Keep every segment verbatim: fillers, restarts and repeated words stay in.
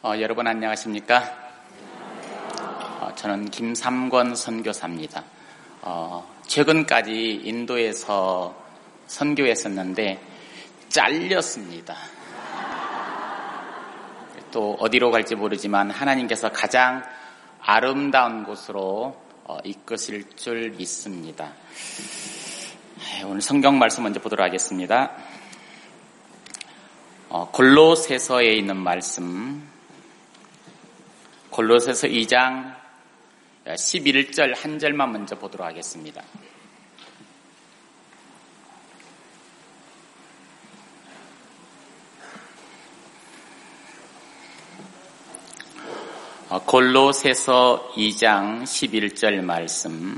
어, 여러분 안녕하십니까? 어, 저는 김삼권 선교사입니다. 어, 최근까지 인도에서 선교했었는데 잘렸습니다. 또 어디로 갈지 모르지만 하나님께서 가장 아름다운 곳으로 어, 이끄실 줄 믿습니다. 오늘 성경 말씀 먼저 보도록 하겠습니다. 어, 골로새서에 있는 말씀, 골로새서 이 장 십일 절 한 절만 먼저 보도록 하겠습니다. 어, 골로새서 이 장 십일 절 말씀.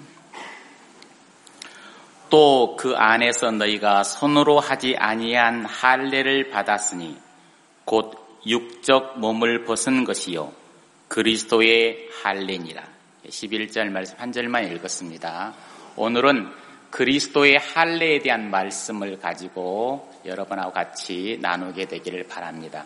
또 그 안에서 너희가 손으로 하지 아니한 할례를 받았으니 곧 육적 몸을 벗은 것이요 그리스도의 할례니라. 십일 절 말씀 한 절만 읽었습니다. 오늘은 그리스도의 할례에 대한 말씀을 가지고 여러분하고 같이 나누게 되기를 바랍니다.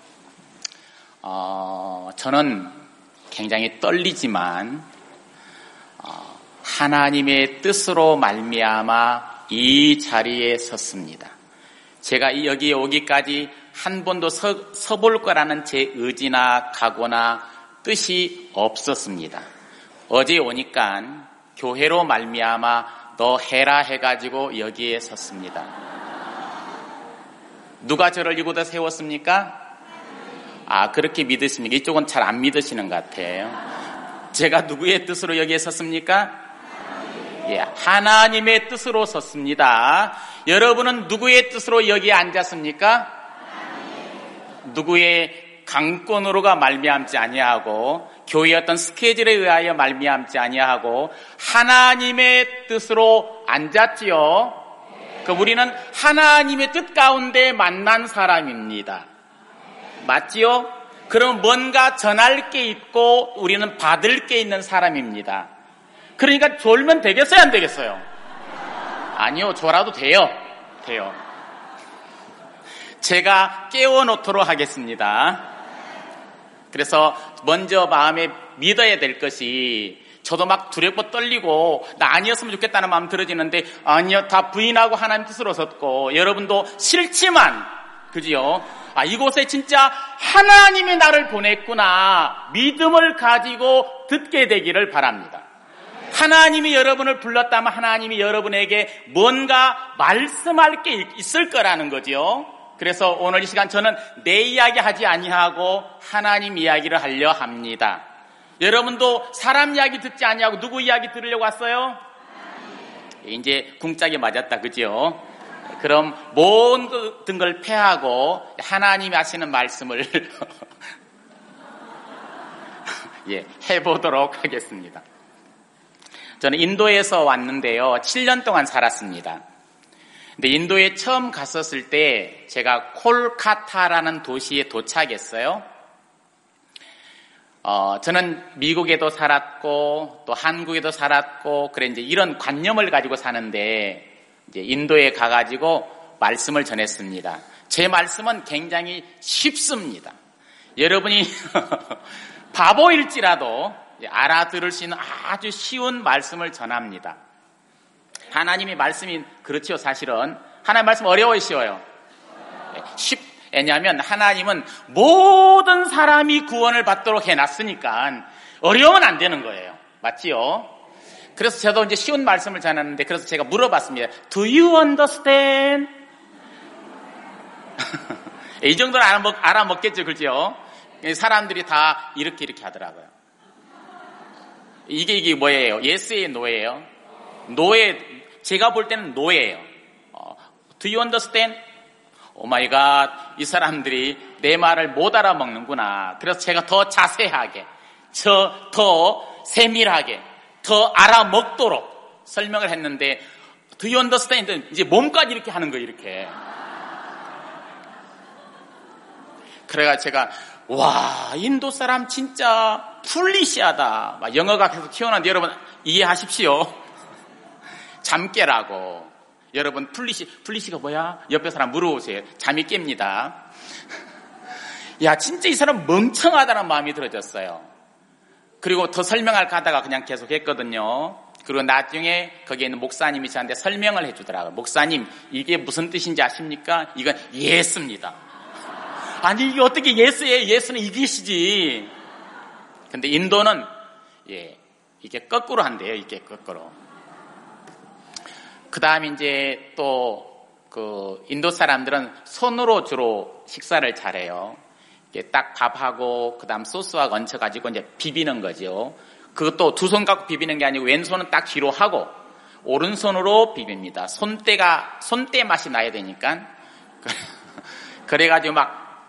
어, 저는 굉장히 떨리지만 어, 하나님의 뜻으로 말미암아 이 자리에 섰습니다. 제가 여기에 오기까지 한 번도 서, 서볼 거라는 제 의지나 각오나 뜻이 없었습니다. 어제 오니까 교회로 말미암아 너 해라 해가지고 여기에 섰습니다. 누가 저를 이곳에 세웠습니까? 아, 그렇게 믿으십니까? 이쪽은 잘 안 믿으시는 것 같아요. 제가 누구의 뜻으로 여기에 섰습니까? 예, 하나님의 뜻으로 섰습니다. 여러분은 누구의 뜻으로 여기에 앉았습니까? 누구의 강권으로가 말미암지 아니하고 교회의 어떤 스케줄에 의하여 말미암지 아니하고 하나님의 뜻으로 앉았지요. 그 우리는 하나님의 뜻 가운데 만난 사람입니다. 맞지요? 그럼 뭔가 전할 게 있고 우리는 받을 게 있는 사람입니다. 그러니까 졸면 되겠어요, 안 되겠어요? 아니요, 졸아도 돼요. 돼요. 제가 깨워놓도록 하겠습니다. 그래서 먼저 마음에 믿어야 될 것이, 저도 막 두렵고 떨리고 나 아니었으면 좋겠다는 마음 들어지는데 아니요, 다 부인하고 하나님 뜻으로 섰고, 여러분도 싫지만 그지요? 아, 이곳에 진짜 하나님이 나를 보냈구나 믿음을 가지고 듣게 되기를 바랍니다. 하나님이 여러분을 불렀다면 하나님이 여러분에게 뭔가 말씀할 게 있을 거라는 거지요. 그래서 오늘 이 시간 저는 내 이야기 하지 아니하고 하나님 이야기를 하려 합니다. 여러분도 사람 이야기 듣지 아니하고 누구 이야기 들으려고 왔어요? 이제 궁짝이 맞았다, 그죠? 그럼 모든 걸 패하고 하나님이 하시는 말씀을 예, 해보도록 하겠습니다. 저는 인도에서 왔는데요, 칠 년 동안 살았습니다. 근데 인도에 처음 갔었을 때 제가 콜카타라는 도시에 도착했어요. 어, 저는 미국에도 살았고 또 한국에도 살았고 그래 이제 이런 관념을 가지고 사는데 이제 인도에 가가지고 말씀을 전했습니다. 제 말씀은 굉장히 쉽습니다. 여러분이 바보일지라도 알아들을 수 있는 아주 쉬운 말씀을 전합니다. 하나님의 말씀이 그렇지요. 사실은 하나님 말씀 어려워요, 쉬워요? 쉽. 왜냐하면 하나님은 모든 사람이 구원을 받도록 해놨으니까 어려우면 안 되는 거예요. 맞지요? 그래서 저도 이제 쉬운 말씀을 전하는데, 그래서 제가 물어봤습니다. Do you understand? 이 정도는 알아먹, 알아먹겠죠, 그죠? 사람들이 다 이렇게 이렇게 하더라고요. 이게 이게 뭐예요? Yes예요, No예요? No에, 제가 볼 때는 No예요. 어, Do you understand? 오 마이 갓, 이 사람들이 내 말을 못 알아먹는구나. 그래서 제가 더 자세하게, 저, 더 세밀하게, 더 알아먹도록 설명을 했는데, Do you understand? 이제 몸까지 이렇게 하는 거예요, 이렇게. 그래가 제가, 와, 인도 사람 진짜 풀리시하다. 막 영어가 계속 튀어나오는데 여러분 이해하십시오. 잠 깨라고. 여러분 풀리시, 풀리시가 뭐야? 옆에 사람 물어보세요. 잠이 깹니다. 야, 진짜 이 사람 멍청하다는 마음이 들어졌어요. 그리고 더 설명할 가다가 그냥 계속 했거든요. 그리고 나중에 거기에 있는 목사님이 저한테 설명을 해주더라고요. 목사님, 이게 무슨 뜻인지 아십니까? 이건 예수입니다. 아니, 이게 어떻게 예수예요? 예수는 이것이지. 근데 인도는, 예, 이게 거꾸로 한대요. 이게 거꾸로. 그 다음에 이제 또, 그, 인도 사람들은 손으로 주로 식사를 잘해요. 이게 딱 밥하고, 그 다음 소스와 얹혀가지고 이제 비비는 거죠. 그것도 두 손 갖고 비비는 게 아니고 왼손은 딱 뒤로 하고 오른손으로 비빕니다. 손때가 손때 맛이 나야 되니까. 그래가지고 막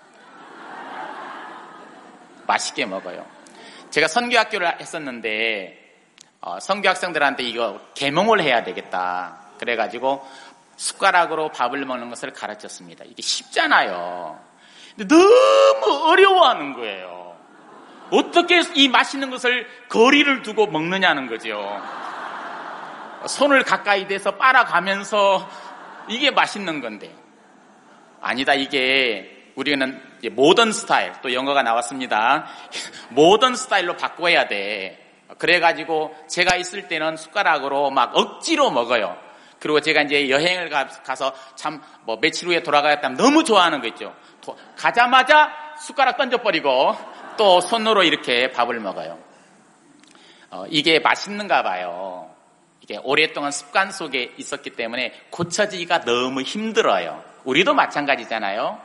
맛있게 먹어요. 제가 선교학교를 했었는데 어, 선교 학생들한테 이거 계몽을 해야 되겠다. 그래가지고 숟가락으로 밥을 먹는 것을 가르쳤습니다. 이게 쉽잖아요. 근데 너무 어려워하는 거예요. 어떻게 이 맛있는 것을 거리를 두고 먹느냐는 거죠. 손을 가까이 대서 빨아가면서 이게 맛있는 건데. 아니다, 이게 우리는 모던 스타일, 또 영어가 나왔습니다. 모던 스타일로 바꿔야 돼. 그래가지고 제가 있을 때는 숟가락으로 막 억지로 먹어요. 그리고 제가 이제 여행을 가서 참 뭐 며칠 후에 돌아가겠다면 너무 좋아하는 거 있죠. 가자마자 숟가락 던져버리고 또 손으로 이렇게 밥을 먹어요. 어, 이게 맛있는가 봐요. 이게 오랫동안 습관 속에 있었기 때문에 고쳐지기가 너무 힘들어요. 우리도 마찬가지잖아요.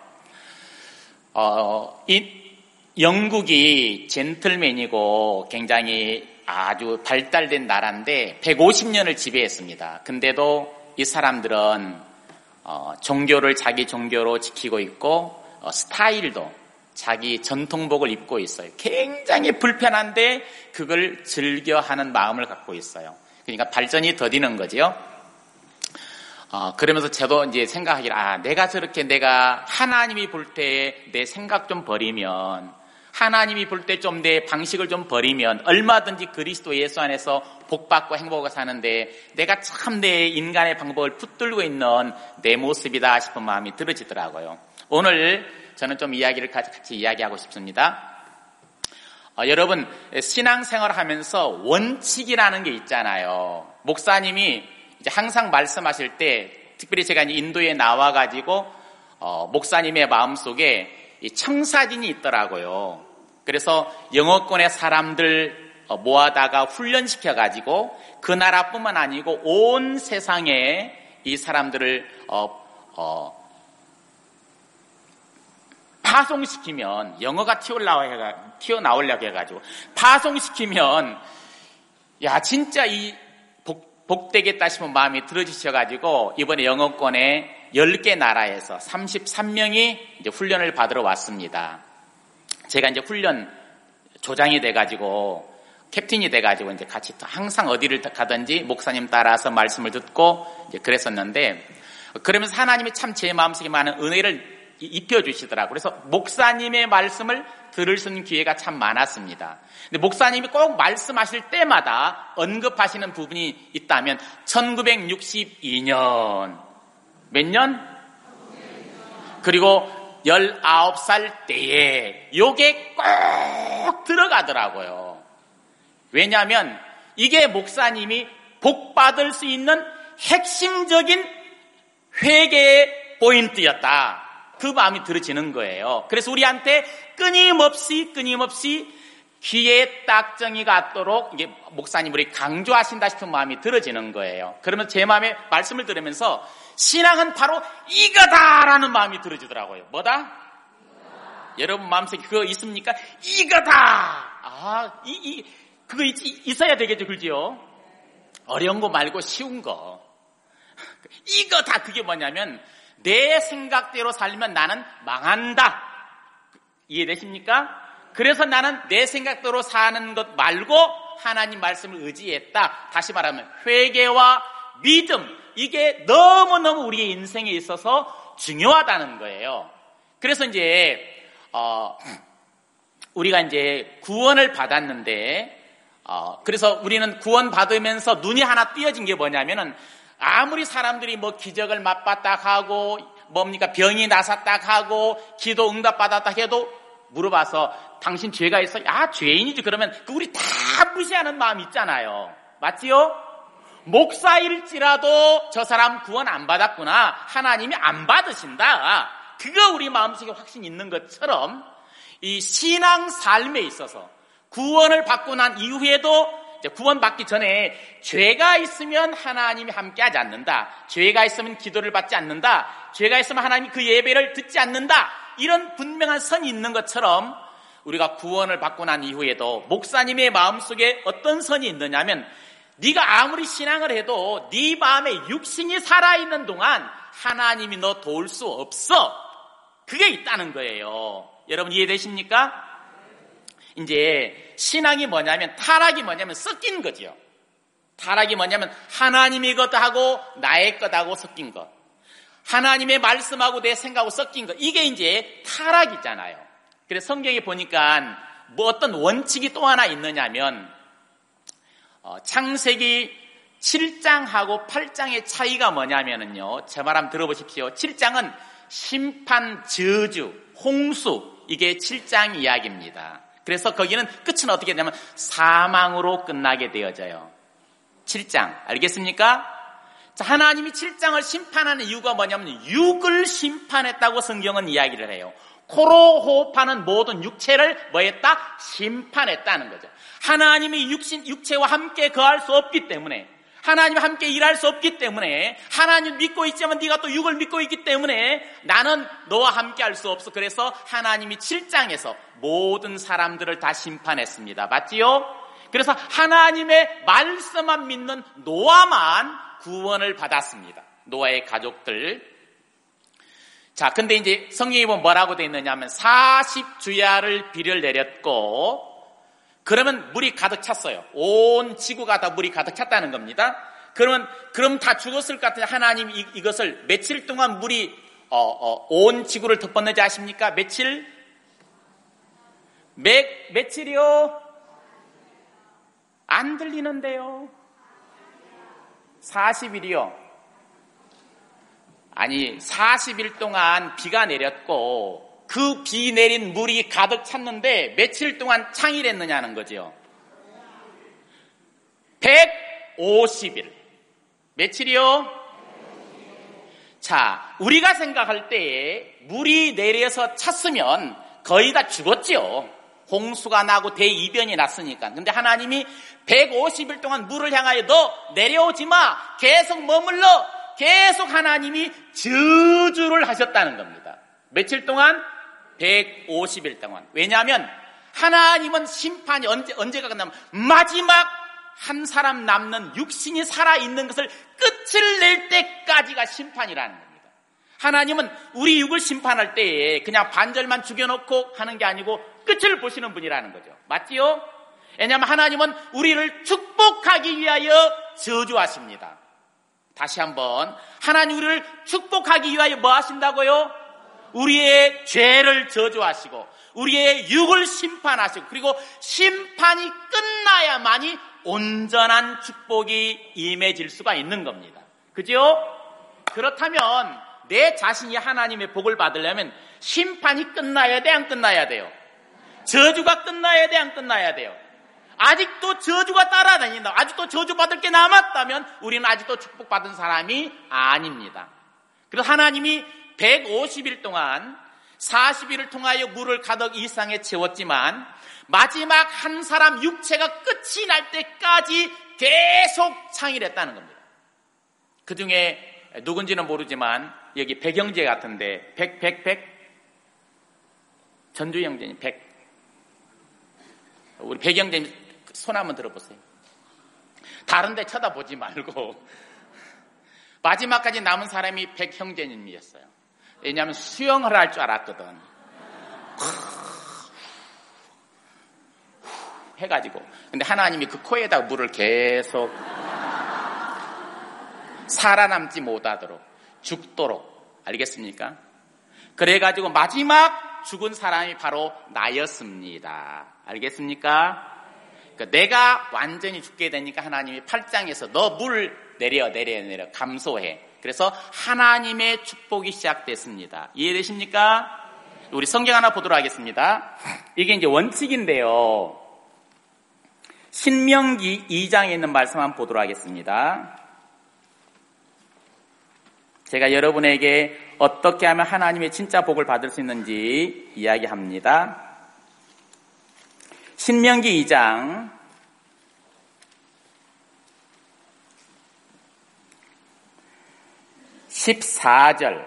어, 이 영국이 젠틀맨이고 굉장히 아주 발달된 나라인데 백오십 년을 지배했습니다. 근데도 이 사람들은 어, 종교를 자기 종교로 지키고 있고 어, 스타일도 자기 전통복을 입고 있어요. 굉장히 불편한데 그걸 즐겨하는 마음을 갖고 있어요. 그러니까 발전이 더디는 거지요. 어, 그러면서 저도 이제 생각하기를, 아, 내가 저렇게 내가 하나님이 볼 때 내 생각 좀 버리면, 하나님이 볼 때 좀 내 방식을 좀 버리면 얼마든지 그리스도 예수 안에서 복받고 행복을 사는데 내가 참 내 인간의 방법을 붙들고 있는 내 모습이다 싶은 마음이 들어지더라고요. 오늘 저는 좀 이야기를 같이 이야기하고 싶습니다. 어, 여러분, 신앙생활을 하면서 원칙이라는 게 있잖아요. 목사님이 이제 항상 말씀하실 때, 특별히 제가 이제 인도에 나와가지고, 어, 목사님의 마음속에 이 청사진이 있더라고요. 그래서 영어권의 사람들 모아다가 훈련시켜가지고 그 나라뿐만 아니고 온 세상에 이 사람들을, 어, 어, 파송시키면, 영어가 튀어나오려고 해가지고, 파송시키면, 야, 진짜 이 복, 복되겠다 싶은 마음이 들어지셔가지고, 이번에 영어권에 열 개 나라에서 삼십삼 명이 이제 훈련을 받으러 왔습니다. 제가 이제 훈련 조장이 돼가지고, 캡틴이 돼가지고, 이제 같이 항상 어디를 가든지 목사님 따라서 말씀을 듣고, 이제 그랬었는데, 그러면서 하나님이 참 제 마음속에 많은 은혜를 입혀주시더라고요. 그래서 목사님의 말씀을 들을 수 있는 기회가 참 많았습니다. 근데 목사님이 꼭 말씀하실 때마다 언급하시는 부분이 있다면 천구백육십이 년 몇 년? 그리고 열아홉 살 때에 요게 꼭 들어가더라고요. 왜냐하면 이게 목사님이 복받을 수 있는 핵심적인 회개의 포인트였다. 그 마음이 들어지는 거예요. 그래서 우리한테 끊임없이 끊임없이 귀에 딱정이 갔도록 이게 목사님 우리 강조하신다 싶은 마음이 들어지는 거예요. 그러면 제 마음에 말씀을 들으면서 신앙은 바로 이거다라는 마음이 들어지더라고요. 뭐다? 이거다. 여러분 마음속에 그거 있습니까? 이거다. 아, 이, 이 그거 있, 있어야 되겠죠, 그지요? 어려운 거 말고 쉬운 거. 이거다. 그게 뭐냐면 내 생각대로 살면 나는 망한다. 이해되십니까? 그래서 나는 내 생각대로 사는 것 말고 하나님 말씀을 의지했다. 다시 말하면 회개와 믿음, 이게 너무너무 우리의 인생에 있어서 중요하다는 거예요. 그래서 이제 어, 우리가 이제 구원을 받았는데 어, 그래서 우리는 구원 받으면서 눈이 하나 띄어진 게 뭐냐면은 아무리 사람들이 뭐 기적을 맛봤다 하고 뭡니까 병이 나섰다 하고 기도 응답받았다 해도 물어봐서 당신 죄가 있어? 아 죄인이지. 그러면 그 우리 다 무시하는 마음 있잖아요. 맞지요? 목사일지라도 저 사람 구원 안 받았구나. 하나님이 안 받으신다. 그거 우리 마음속에 확신이 있는 것처럼 이 신앙 삶에 있어서 구원을 받고 난 이후에도 구원받기 전에 죄가 있으면 하나님이 함께하지 않는다. 죄가 있으면 기도를 받지 않는다. 죄가 있으면 하나님이 그 예배를 듣지 않는다. 이런 분명한 선이 있는 것처럼 우리가 구원을 받고 난 이후에도 목사님의 마음속에 어떤 선이 있느냐면 네가 아무리 신앙을 해도 네 마음에 육신이 살아있는 동안 하나님이 너 도울 수 없어. 그게 있다는 거예요. 여러분 이해되십니까? 이제 신앙이 뭐냐면 타락이 뭐냐면 섞인 거죠. 타락이 뭐냐면 하나님의 것하고 나의 것하고 섞인 것. 하나님의 말씀하고 내 생각하고 섞인 것. 이게 이제 타락이잖아요. 그래서 성경에 보니까 뭐 어떤 원칙이 또 하나 있느냐면 어, 창세기 칠 장하고 팔 장의 차이가 뭐냐면은요. 제 말 한번 들어보십시오. 칠 장은 심판, 저주, 홍수 이게 칠 장 이야기입니다. 그래서 거기는 끝은 어떻게 되냐면 사망으로 끝나게 되어져요. 칠 장 알겠습니까? 자, 하나님이 칠 장을 심판하는 이유가 뭐냐면 육을 심판했다고 성경은 이야기를 해요. 코로 호흡하는 모든 육체를 뭐 했다? 심판했다는 거죠. 하나님이 육신, 육체와 함께 거할 수 없기 때문에 하나님과 함께 일할 수 없기 때문에 하나님 믿고 있지만 네가 또 육을 믿고 있기 때문에 나는 너와 함께 할 수 없어. 그래서 하나님이 칠 장에서 모든 사람들을 다 심판했습니다. 맞지요? 그래서 하나님의 말씀만 믿는 노아만 구원을 받았습니다. 노아의 가족들. 자, 근데 이제 성경에 보면 뭐라고 되어 있느냐 하면 사십 주야를 비를 내렸고 그러면 물이 가득 찼어요. 온 지구가 다 물이 가득 찼다는 겁니다. 그러면 그럼 다 죽었을 것 같은데 하나님 이, 이것을 며칠 동안 물이 어, 어, 온 지구를 덮었는지 아십니까? 며칠? 몇, 며칠이요? 안 들리는데요. 사십 일이요. 아니 사십 일 동안 비가 내렸고 그 비 내린 물이 가득 찼는데 며칠 동안 창일했느냐는 거죠. 백오십 일. 며칠이요? 자, 우리가 생각할 때에 물이 내려서 찼으면 거의 다 죽었죠. 홍수가 나고 대이변이 났으니까. 근데 하나님이 백오십 일 동안 물을 향하여 너 내려오지 마. 계속 머물러. 계속 하나님이 저주를 하셨다는 겁니다. 며칠 동안? 백오십 일 동안. 왜냐하면 하나님은 심판이 언제, 언제가 끝나면 마지막 한 사람 남는 육신이 살아있는 것을 끝을 낼 때까지가 심판이라는 겁니다. 하나님은 우리 육을 심판할 때에 그냥 반절만 죽여놓고 하는 게 아니고 끝을 보시는 분이라는 거죠. 맞지요? 왜냐하면 하나님은 우리를 축복하기 위하여 저주하십니다. 다시 한번 하나님 우리를 축복하기 위하여 뭐 하신다고요? 우리의 죄를 저주하시고 우리의 육을 심판하시고 그리고 심판이 끝나야만이 온전한 축복이 임해질 수가 있는 겁니다. 그죠? 그렇다면 내 자신이 하나님의 복을 받으려면 심판이 끝나야 돼, 안 끝나야 돼요? 저주가 끝나야 돼, 안 끝나야 돼요? 아직도 저주가 따라다닌다. 아직도 저주받을 게 남았다면 우리는 아직도 축복받은 사람이 아닙니다. 그래서 하나님이 백오십 일 동안 사십 일을 통하여 물을 가득 이 땅에 채웠지만 마지막 한 사람 육체가 끝이 날 때까지 계속 창일했다는 겁니다. 그 중에 누군지는 모르지만 여기 백 형제 같은데 백, 백, 백 전주 형제님 백 우리 백 형제님 손 한번 들어보세요. 다른 데 쳐다보지 말고 마지막까지 남은 사람이 백 형제님이었어요. 왜냐하면 수영을 할 줄 알았거든. 해가지고 근데 하나님이 그 코에다 물을 계속 살아남지 못하도록 죽도록 알겠습니까? 그래가지고 마지막 죽은 사람이 바로 나였습니다. 알겠습니까? 그러니까 내가 완전히 죽게 되니까 하나님이 팔 장에서 너 물 내려 내려 내려 감소해. 그래서 하나님의 축복이 시작됐습니다. 이해되십니까? 우리 성경 하나 보도록 하겠습니다. 이게 이제 원칙인데요. 신명기 이 장에 있는 말씀 한번 보도록 하겠습니다. 제가 여러분에게 어떻게 하면 하나님의 진짜 복을 받을 수 있는지 이야기합니다. 신명기 이 장 십사 절.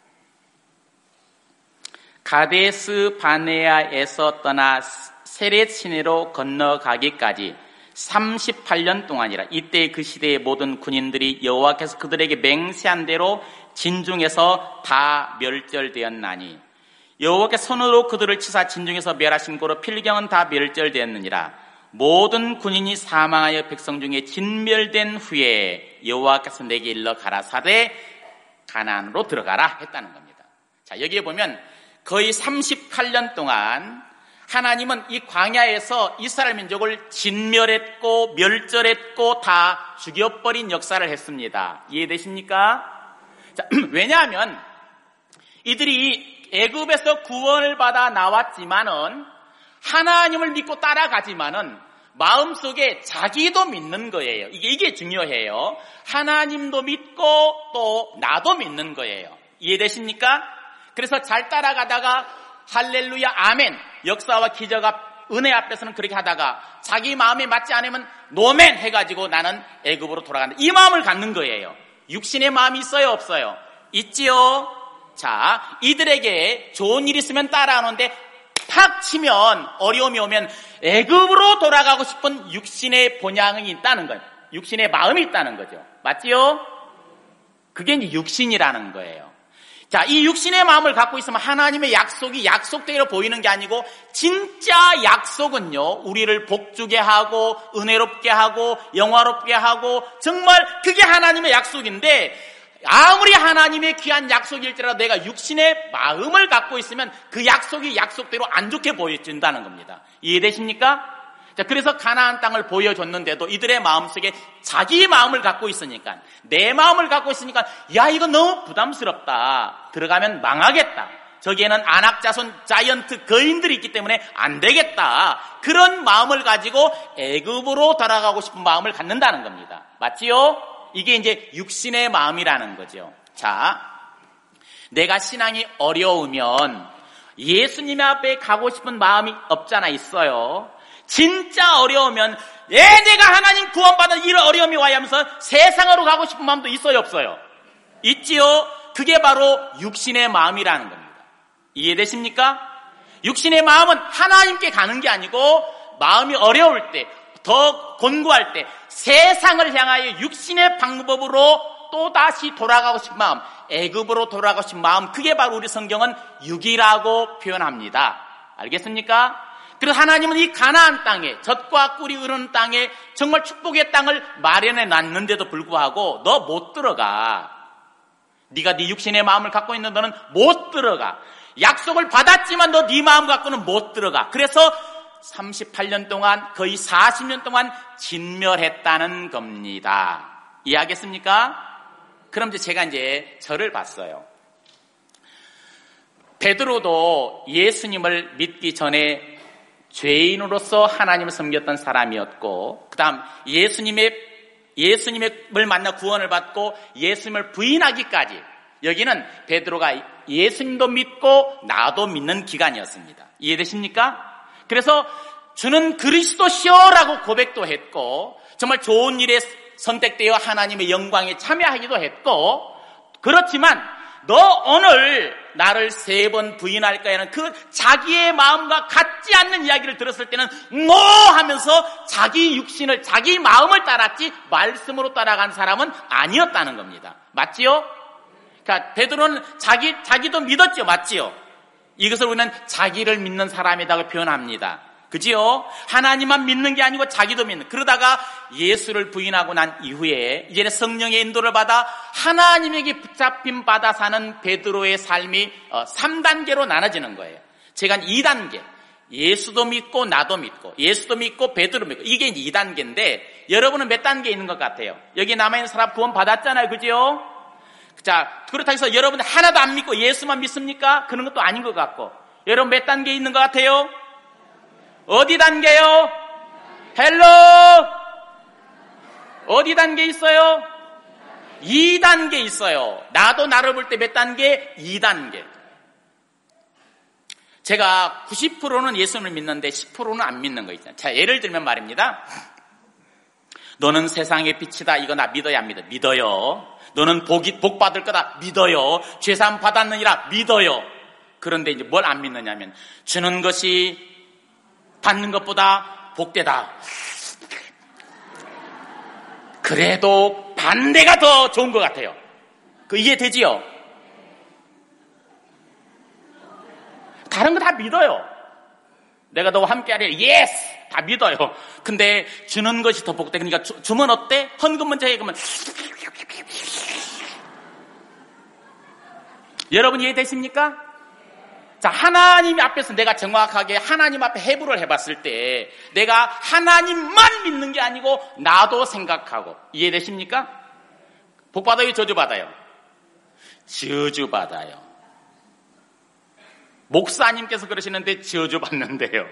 가데스 바네아에서 떠나 세렛 시내로 건너가기까지 삼십팔 년 동안이라. 이때 그 시대의 모든 군인들이 여호와께서 그들에게 맹세한 대로 진중에서 다 멸절되었나니 여호와께 손으로 그들을 치사 진중에서 멸하신 고로 필경은 다 멸절되었느니라. 모든 군인이 사망하여 백성 중에 진멸된 후에 여호와께서 내게 일러 가라사대 가나안으로 들어가라 했다는 겁니다. 자, 여기에 보면 거의 삼십팔 년 동안 하나님은 이 광야에서 이스라엘 민족을 진멸했고 멸절했고 다 죽여버린 역사를 했습니다. 이해되십니까? 자, 왜냐하면 이들이 애굽에서 구원을 받아 나왔지만은 하나님을 믿고 따라가지만은 마음속에 자기도 믿는 거예요. 이게, 이게 중요해요. 하나님도 믿고 또 나도 믿는 거예요. 이해되십니까? 그래서 잘 따라가다가 할렐루야 아멘 역사와 기적 앞 은혜 앞에서는 그렇게 하다가 자기 마음에 맞지 않으면 노멘 해가지고 나는 애굽으로 돌아간다. 이 마음을 갖는 거예요. 육신의 마음이 있어요 없어요? 있지요. 자, 이들에게 좋은 일 있으면 따라하는데 탁 치면 어려움이 오면 애굽으로 돌아가고 싶은 육신의 본향이 있다는 거예요. 육신의 마음이 있다는 거죠. 맞지요? 그게 이제 육신이라는 거예요. 자, 이 육신의 마음을 갖고 있으면 하나님의 약속이 약속대로 보이는 게 아니고 진짜 약속은요, 우리를 복주게 하고 은혜롭게 하고 영화롭게 하고 정말 그게 하나님의 약속인데 아무리 하나님의 귀한 약속일지라도 내가 육신의 마음을 갖고 있으면 그 약속이 약속대로 안 좋게 보여진다는 겁니다. 이해되십니까? 자, 그래서 가나안 땅을 보여줬는데도 이들의 마음속에 자기 마음을 갖고 있으니까, 내 마음을 갖고 있으니까 야 이거 너무 부담스럽다. 들어가면 망하겠다. 저기에는 안악자손 자이언트 거인들이 있기 때문에 안 되겠다. 그런 마음을 가지고 애굽으로 돌아가고 싶은 마음을 갖는다는 겁니다. 맞지요? 이게 이제 육신의 마음이라는 거죠. 자, 내가 신앙이 어려우면 예수님 앞에 가고 싶은 마음이 없잖아. 있어요. 진짜 어려우면 예, 내가 하나님 구원받은 이런 어려움이 와야 하면서 세상으로 가고 싶은 마음도 있어요 없어요? 있지요. 그게 바로 육신의 마음이라는 겁니다. 이해되십니까? 육신의 마음은 하나님께 가는 게 아니고 마음이 어려울 때, 더 곤고할 때 세상을 향하여 육신의 방법으로 또다시 돌아가고 싶은 마음, 애굽으로 돌아가고 싶은 마음, 그게 바로 우리 성경은 육이라고 표현합니다. 알겠습니까? 그래서 하나님은 이 가나안 땅에, 젖과 꿀이 흐르는 땅에 정말 축복의 땅을 마련해 놨는데도 불구하고 너 못 들어가. 네가 네 육신의 마음을 갖고 있는 너는 못 들어가. 약속을 받았지만 너 네 마음 갖고는 못 들어가. 그래서 삼십팔 년 동안, 거의 사십 년 동안 진멸했다는 겁니다. 이해하겠습니까? 그럼 이제 제가 이제 저를 봤어요. 베드로도 예수님을 믿기 전에 죄인으로서 하나님을 섬겼던 사람이었고, 그 다음 예수님의, 예수님을 만나 구원을 받고 예수님을 부인하기까지, 여기는 베드로가 예수님도 믿고 나도 믿는 기간이었습니다. 이해되십니까? 그래서 주는 그리스도시오라고 고백도 했고, 정말 좋은 일에 선택되어 하나님의 영광에 참여하기도 했고, 그렇지만 너 오늘 나를 세 번 부인할 거야는 그 자기의 마음과 같지 않는 이야기를 들었을 때는 뭐 하면서 자기 육신을, 자기 마음을 따랐지 말씀으로 따라간 사람은 아니었다는 겁니다. 맞지요? 그러니까 베드로는 자기, 자기도 믿었죠. 맞지요? 이것을 우리는 자기를 믿는 사람이라고 표현합니다. 그지요? 하나님만 믿는 게 아니고 자기도 믿는. 그러다가 예수를 부인하고 난 이후에 이제는 성령의 인도를 받아 하나님에게 붙잡힘 받아 사는 베드로의 삶이 삼 단계로 나눠지는 거예요. 제가 이 단계. 예수도 믿고 나도 믿고, 예수도 믿고 베드로 믿고, 이게 이제 이 단계인데 여러분은 몇 단계에 있는 것 같아요? 여기 남아있는 사람 구원 받았잖아요. 그죠? 자, 그렇다고 해서 여러분 하나도 안 믿고 예수만 믿습니까? 그런 것도 아닌 것 같고. 여러분 몇 단계에 있는 것 같아요? 어디 단계요? 헬로! 어디 단계에 있어요? 이 단계에 있어요. 나도 나를 볼 때 몇 단계? 이 단계. 제가 구십 퍼센트는 예수님을 믿는데 십 퍼센트는 안 믿는 거 있잖아요. 자, 예를 들면 말입니다. 너는 세상의 빛이다. 이거 나 믿어야 합니다. 믿어요. 너는 복이, 복 받을 거다. 믿어요. 죄사함 받았느니라. 믿어요. 그런데 이제 뭘 안 믿느냐면, 주는 것이 받는 것보다 복되다. 그래도 반대가 더 좋은 것 같아요. 그 이해되지요? 다른 거 다 믿어요. 내가 너와 함께하리라. 예스! 다 믿어요. 근데 주는 것이 더 복돼. 그러니까 주, 주면 어때? 헌금 먼저 해. 그러면 여러분 이해되십니까? 자, 하나님 앞에서 내가 정확하게 하나님 앞에 해부를 해봤을 때 내가 하나님만 믿는 게 아니고 나도 생각하고. 이해되십니까? 복 받아요? 저주 받아요? 저주 받아요. 목사님께서 그러시는데 저주 받는데요.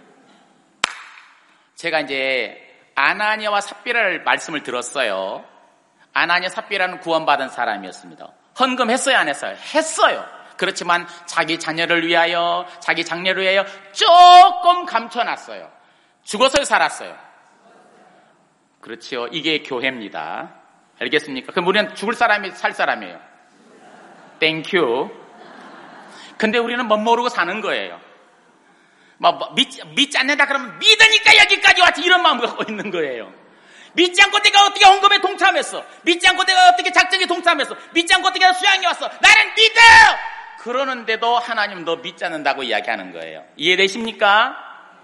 제가 이제 아나니아와 삽비라를 말씀을 들었어요. 아나니아 삽비라는 구원받은 사람이었습니다. 헌금했어요, 안 했어요? 했어요. 그렇지만 자기 자녀를 위하여, 자기 장녀를 위하여 조금 감춰놨어요. 죽어서 살았어요. 그렇지요. 이게 교회입니다. 알겠습니까? 그럼 우리는 죽을 사람이 살 사람이에요. 땡큐. 근데 우리는 못 모르고 사는 거예요. 막 믿지, 믿지 않는다 그러면 믿으니까 여기까지 왔지 이런 마음을 갖고 있는 거예요. 믿지 않고 내가 어떻게 헌금에 동참했어? 믿지 않고 내가 어떻게 작정에 동참했어? 믿지 않고 어떻게 수양에 왔어? 나는 믿어! 그러는데도 하나님 너 믿지 않는다고 이야기하는 거예요. 이해되십니까?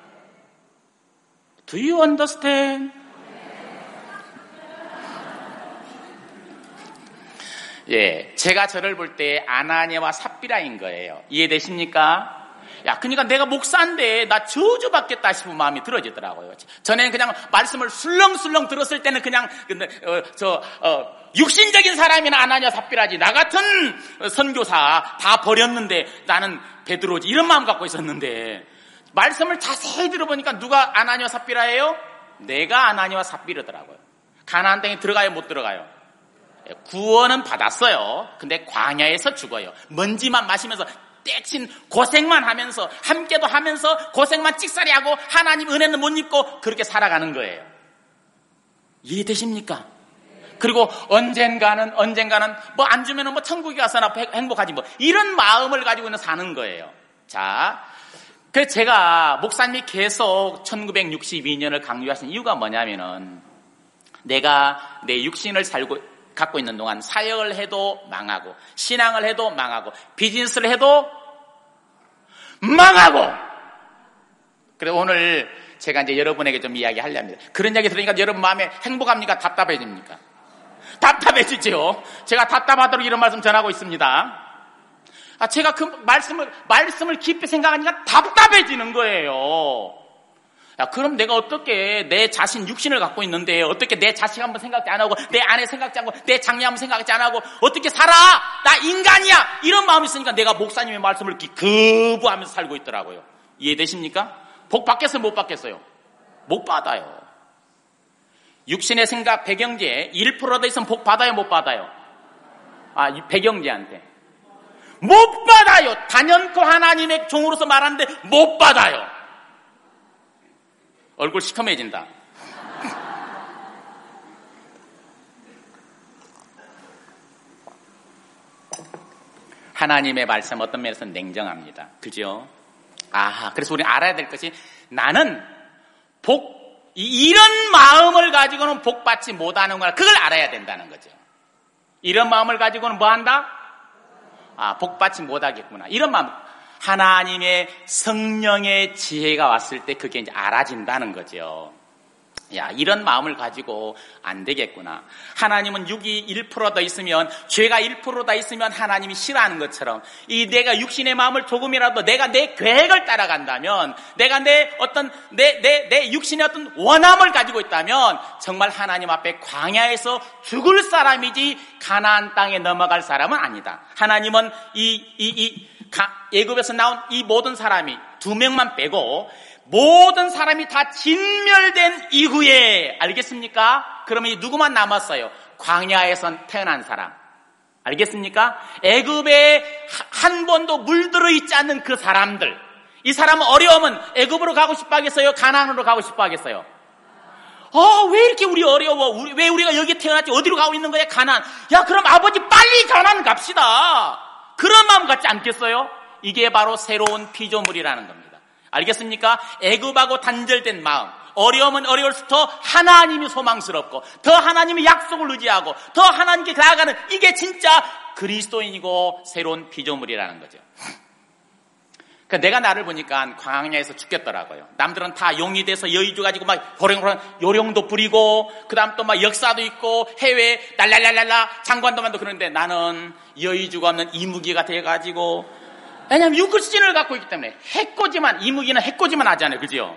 Do you understand? 예, 제가 저를 볼 때 아나니아와 삽비라인 거예요. 이해되십니까? 야, 그러니까 내가 목사인데 나 저주받겠다 싶은 마음이 들어지더라고요. 전에는 그냥 말씀을 술렁술렁 들었을 때는 그냥 어, 저 어, 육신적인 사람이나 아나니아 삽비라지 나 같은 선교사 다 버렸는데 나는 베드로지 이런 마음 갖고 있었는데 말씀을 자세히 들어보니까 누가 아나니아 삽비라예요? 내가 아나니아 삽비라더라고요. 가나안 땅에 들어가요, 못 들어가요? 구원은 받았어요. 근데 광야에서 죽어요. 먼지만 마시면서 떼친 고생만 하면서 함께도 하면서 고생만 찍살이하고 하나님 은혜는 못 입고 그렇게 살아가는 거예요. 이해되십니까? 그리고 언젠가는 언젠가는 뭐 안 주면은 뭐 천국에 가서나 행복하지 뭐 이런 마음을 가지고 있는 사는 거예요. 자, 그래서 제가 목사님이 계속 천구백육십이 년을 강조하신 이유가 뭐냐면은 내가 내 육신을 살고 갖고 있는 동안 사역을 해도 망하고 신앙을 해도 망하고 비즈니스를 해도 망하고. 그래서 오늘 제가 이제 여러분에게 좀 이야기하려 합니다. 그런 이야기 들으니까 여러분 마음에 행복합니까? 답답해집니까? 답답해지죠. 제가 답답하도록 이런 말씀 전하고 있습니다. 아, 제가 그 말씀을 말씀을 깊이 생각하니까 답답해지는 거예요. 야, 그럼 내가 어떻게 내 자신 육신을 갖고 있는데 어떻게 내 자식 한번 생각지 안 하고 내 아내 생각지 않고 내 장녀 한번 생각지 안 하고 어떻게 살아? 나 인간이야! 이런 마음이 있으니까 내가 목사님의 말씀을 이렇게 거부하면서 살고 있더라고요. 이해되십니까? 복 받겠어요? 못 받겠어요? 못 받아요. 육신의 생각, 배경제 일 퍼센트 더 있으면 복 받아요? 못 받아요? 아, 배경제한테 못 받아요. 단연코 하나님의 종으로서 말하는데 못 받아요. 얼굴 시커매진다. 하나님의 말씀 어떤 면에서는 냉정합니다. 그죠? 아, 그래서 우리는 알아야 될 것이 나는 복, 이런 마음을 가지고는 복 받지 못하는 거야. 그걸 알아야 된다는 거죠. 이런 마음을 가지고는 뭐 한다? 아, 복 받지 못하겠구나. 이런 마음. 하나님의 성령의 지혜가 왔을 때 그게 이제 알아진다는 거죠. 야, 이런 마음을 가지고 안 되겠구나. 하나님은 육이 일 퍼센트 더 있으면, 죄가 일 퍼센트 더 있으면 하나님이 싫어하는 것처럼, 이 내가 육신의 마음을 조금이라도 내가 내 계획을 따라간다면, 내가 내 어떤, 내, 내, 내 육신의 어떤 원함을 가지고 있다면, 정말 하나님 앞에 광야에서 죽을 사람이지, 가나안 땅에 넘어갈 사람은 아니다. 하나님은 이, 이, 이, 애굽에서 나온 이 모든 사람이 두 명만 빼고, 모든 사람이 다 진멸된 이후에, 알겠습니까? 그러면 이 누구만 남았어요? 광야에선 태어난 사람. 알겠습니까? 애굽에 한 번도 물들어 있지 않는 그 사람들. 이 사람은 어려우면 애굽으로 가고 싶어 하겠어요? 가나안으로 가고 싶어 하겠어요? 어, 왜 이렇게 우리 어려워? 우리, 왜 우리가 여기 태어났지? 어디로 가고 있는 거야? 가나안. 야, 그럼 아버지 빨리 가나안 갑시다. 그런 마음 같지 않겠어요? 이게 바로 새로운 피조물이라는 겁니다. 알겠습니까? 애굽하고 단절된 마음, 어려우면 어려울수록 더 하나님이 소망스럽고 더 하나님의 약속을 의지하고 더 하나님께 나아가는, 이게 진짜 그리스도인이고 새로운 피조물이라는 거죠. 그러니까 내가 나를 보니까 광야에서 죽겠더라고요. 남들은 다 용이 돼서 여의주 가지고 막 호랭호랭 요령도 부리고, 그 다음 또 막 역사도 있고 해외 날랄랄랄라 장관도 만도 그러는데, 나는 여의주가 없는 이무기가 돼가지고, 왜냐하면 육신을 갖고 있기 때문에 해코지만, 이무기는 해코지만 하잖아요. 그죠?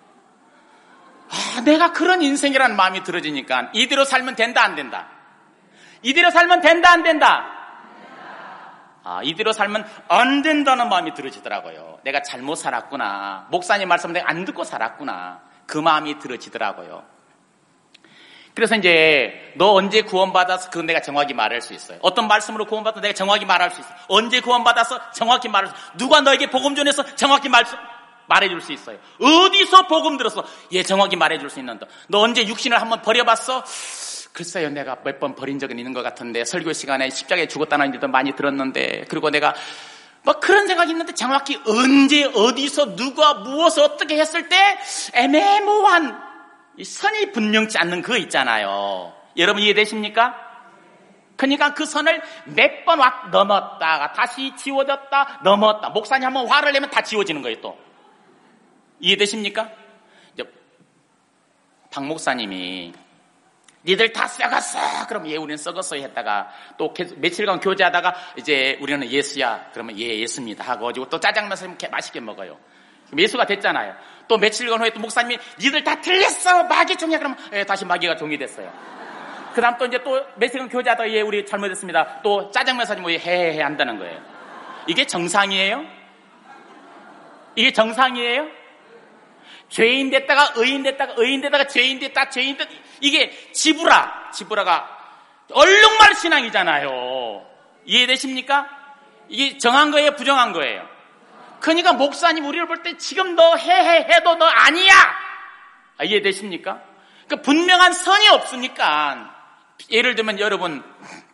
아, 내가 그런 인생이라는 마음이 들어지니까 이대로 살면 된다 안 된다? 이대로 살면 된다 안 된다? 아, 이대로 살면 안 된다는 마음이 들어지더라고요. 내가 잘못 살았구나. 목사님 말씀 내가 안 듣고 살았구나. 그 마음이 들어지더라고요. 그래서 이제 너 언제 구원받아서, 그건 내가 정확히 말할 수 있어요. 어떤 말씀으로 구원받아서 내가 정확히 말할 수 있어요. 언제 구원받아서 정확히 말할 수 있어요. 누가 너에게 복음 전해서 정확히 말, 말해줄 수 있어요. 어디서 복음 들었어? 예, 정확히 말해줄 수 있는데. 너 언제 육신을 한번 버려봤어? 글쎄요, 내가 몇 번 버린 적은 있는 것 같은데, 설교 시간에 십자가에 죽었다는 일도 많이 들었는데, 그리고 내가 뭐 그런 생각이 있는데 정확히 언제 어디서 누가 무엇을 어떻게 했을 때 애매모호한 이 선이 분명치 않는 그거 있잖아요. 여러분 이해되십니까? 그러니까 그 선을 몇 번 넘었다가 다시 지워졌다 넘었다. 목사님 한번 화를 내면 다 지워지는 거예요. 또 이해되십니까? 이제 박 목사님이 니들 다 썩었어. 그럼 예, 우리는 썩었어요 했다가 또 계속 며칠간 교제하다가 이제 우리는 예수야. 그러면 예, 예수입니다 하고 또 짜장면 이렇게 맛있게 먹어요. 예수가 됐잖아요. 또 며칠간 후에 또 목사님이 니들 다 틀렸어. 마귀 종이야. 그러면 예, 다시 마귀가 종이 됐어요. 그 다음 또 이제 또 며칠간 교제하다가 예, 우리 잘못했습니다. 또 짜장면 사지 뭐 해해 한다는 거예요. 이게 정상이에요? 이게 정상이에요? 죄인 됐다가 의인 됐다가 의인 됐다가 죄인 됐다 죄인 됐다, 이게 지브라 지브라가 얼룩말 신앙이잖아요. 이해되십니까? 이게 정한 거예요, 부정한 거예요? 그러니까 목사님 우리를 볼 때 지금 너 해해 해도 너 아니야. 아, 이해되십니까? 그러니까 분명한 선이 없으니까. 예를 들면 여러분,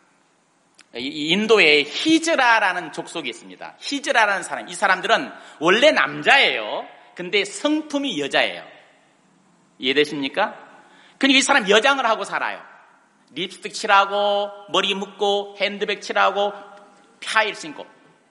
인도에 히즈라라는 족속이 있습니다. 히즈라라는 사람, 이 사람들은 원래 남자예요. 근데 성품이 여자예요. 이해되십니까? 그러니까 이 사람 여장을 하고 살아요. 립스틱 칠하고 머리 묶고 핸드백 칠하고 파일 신고.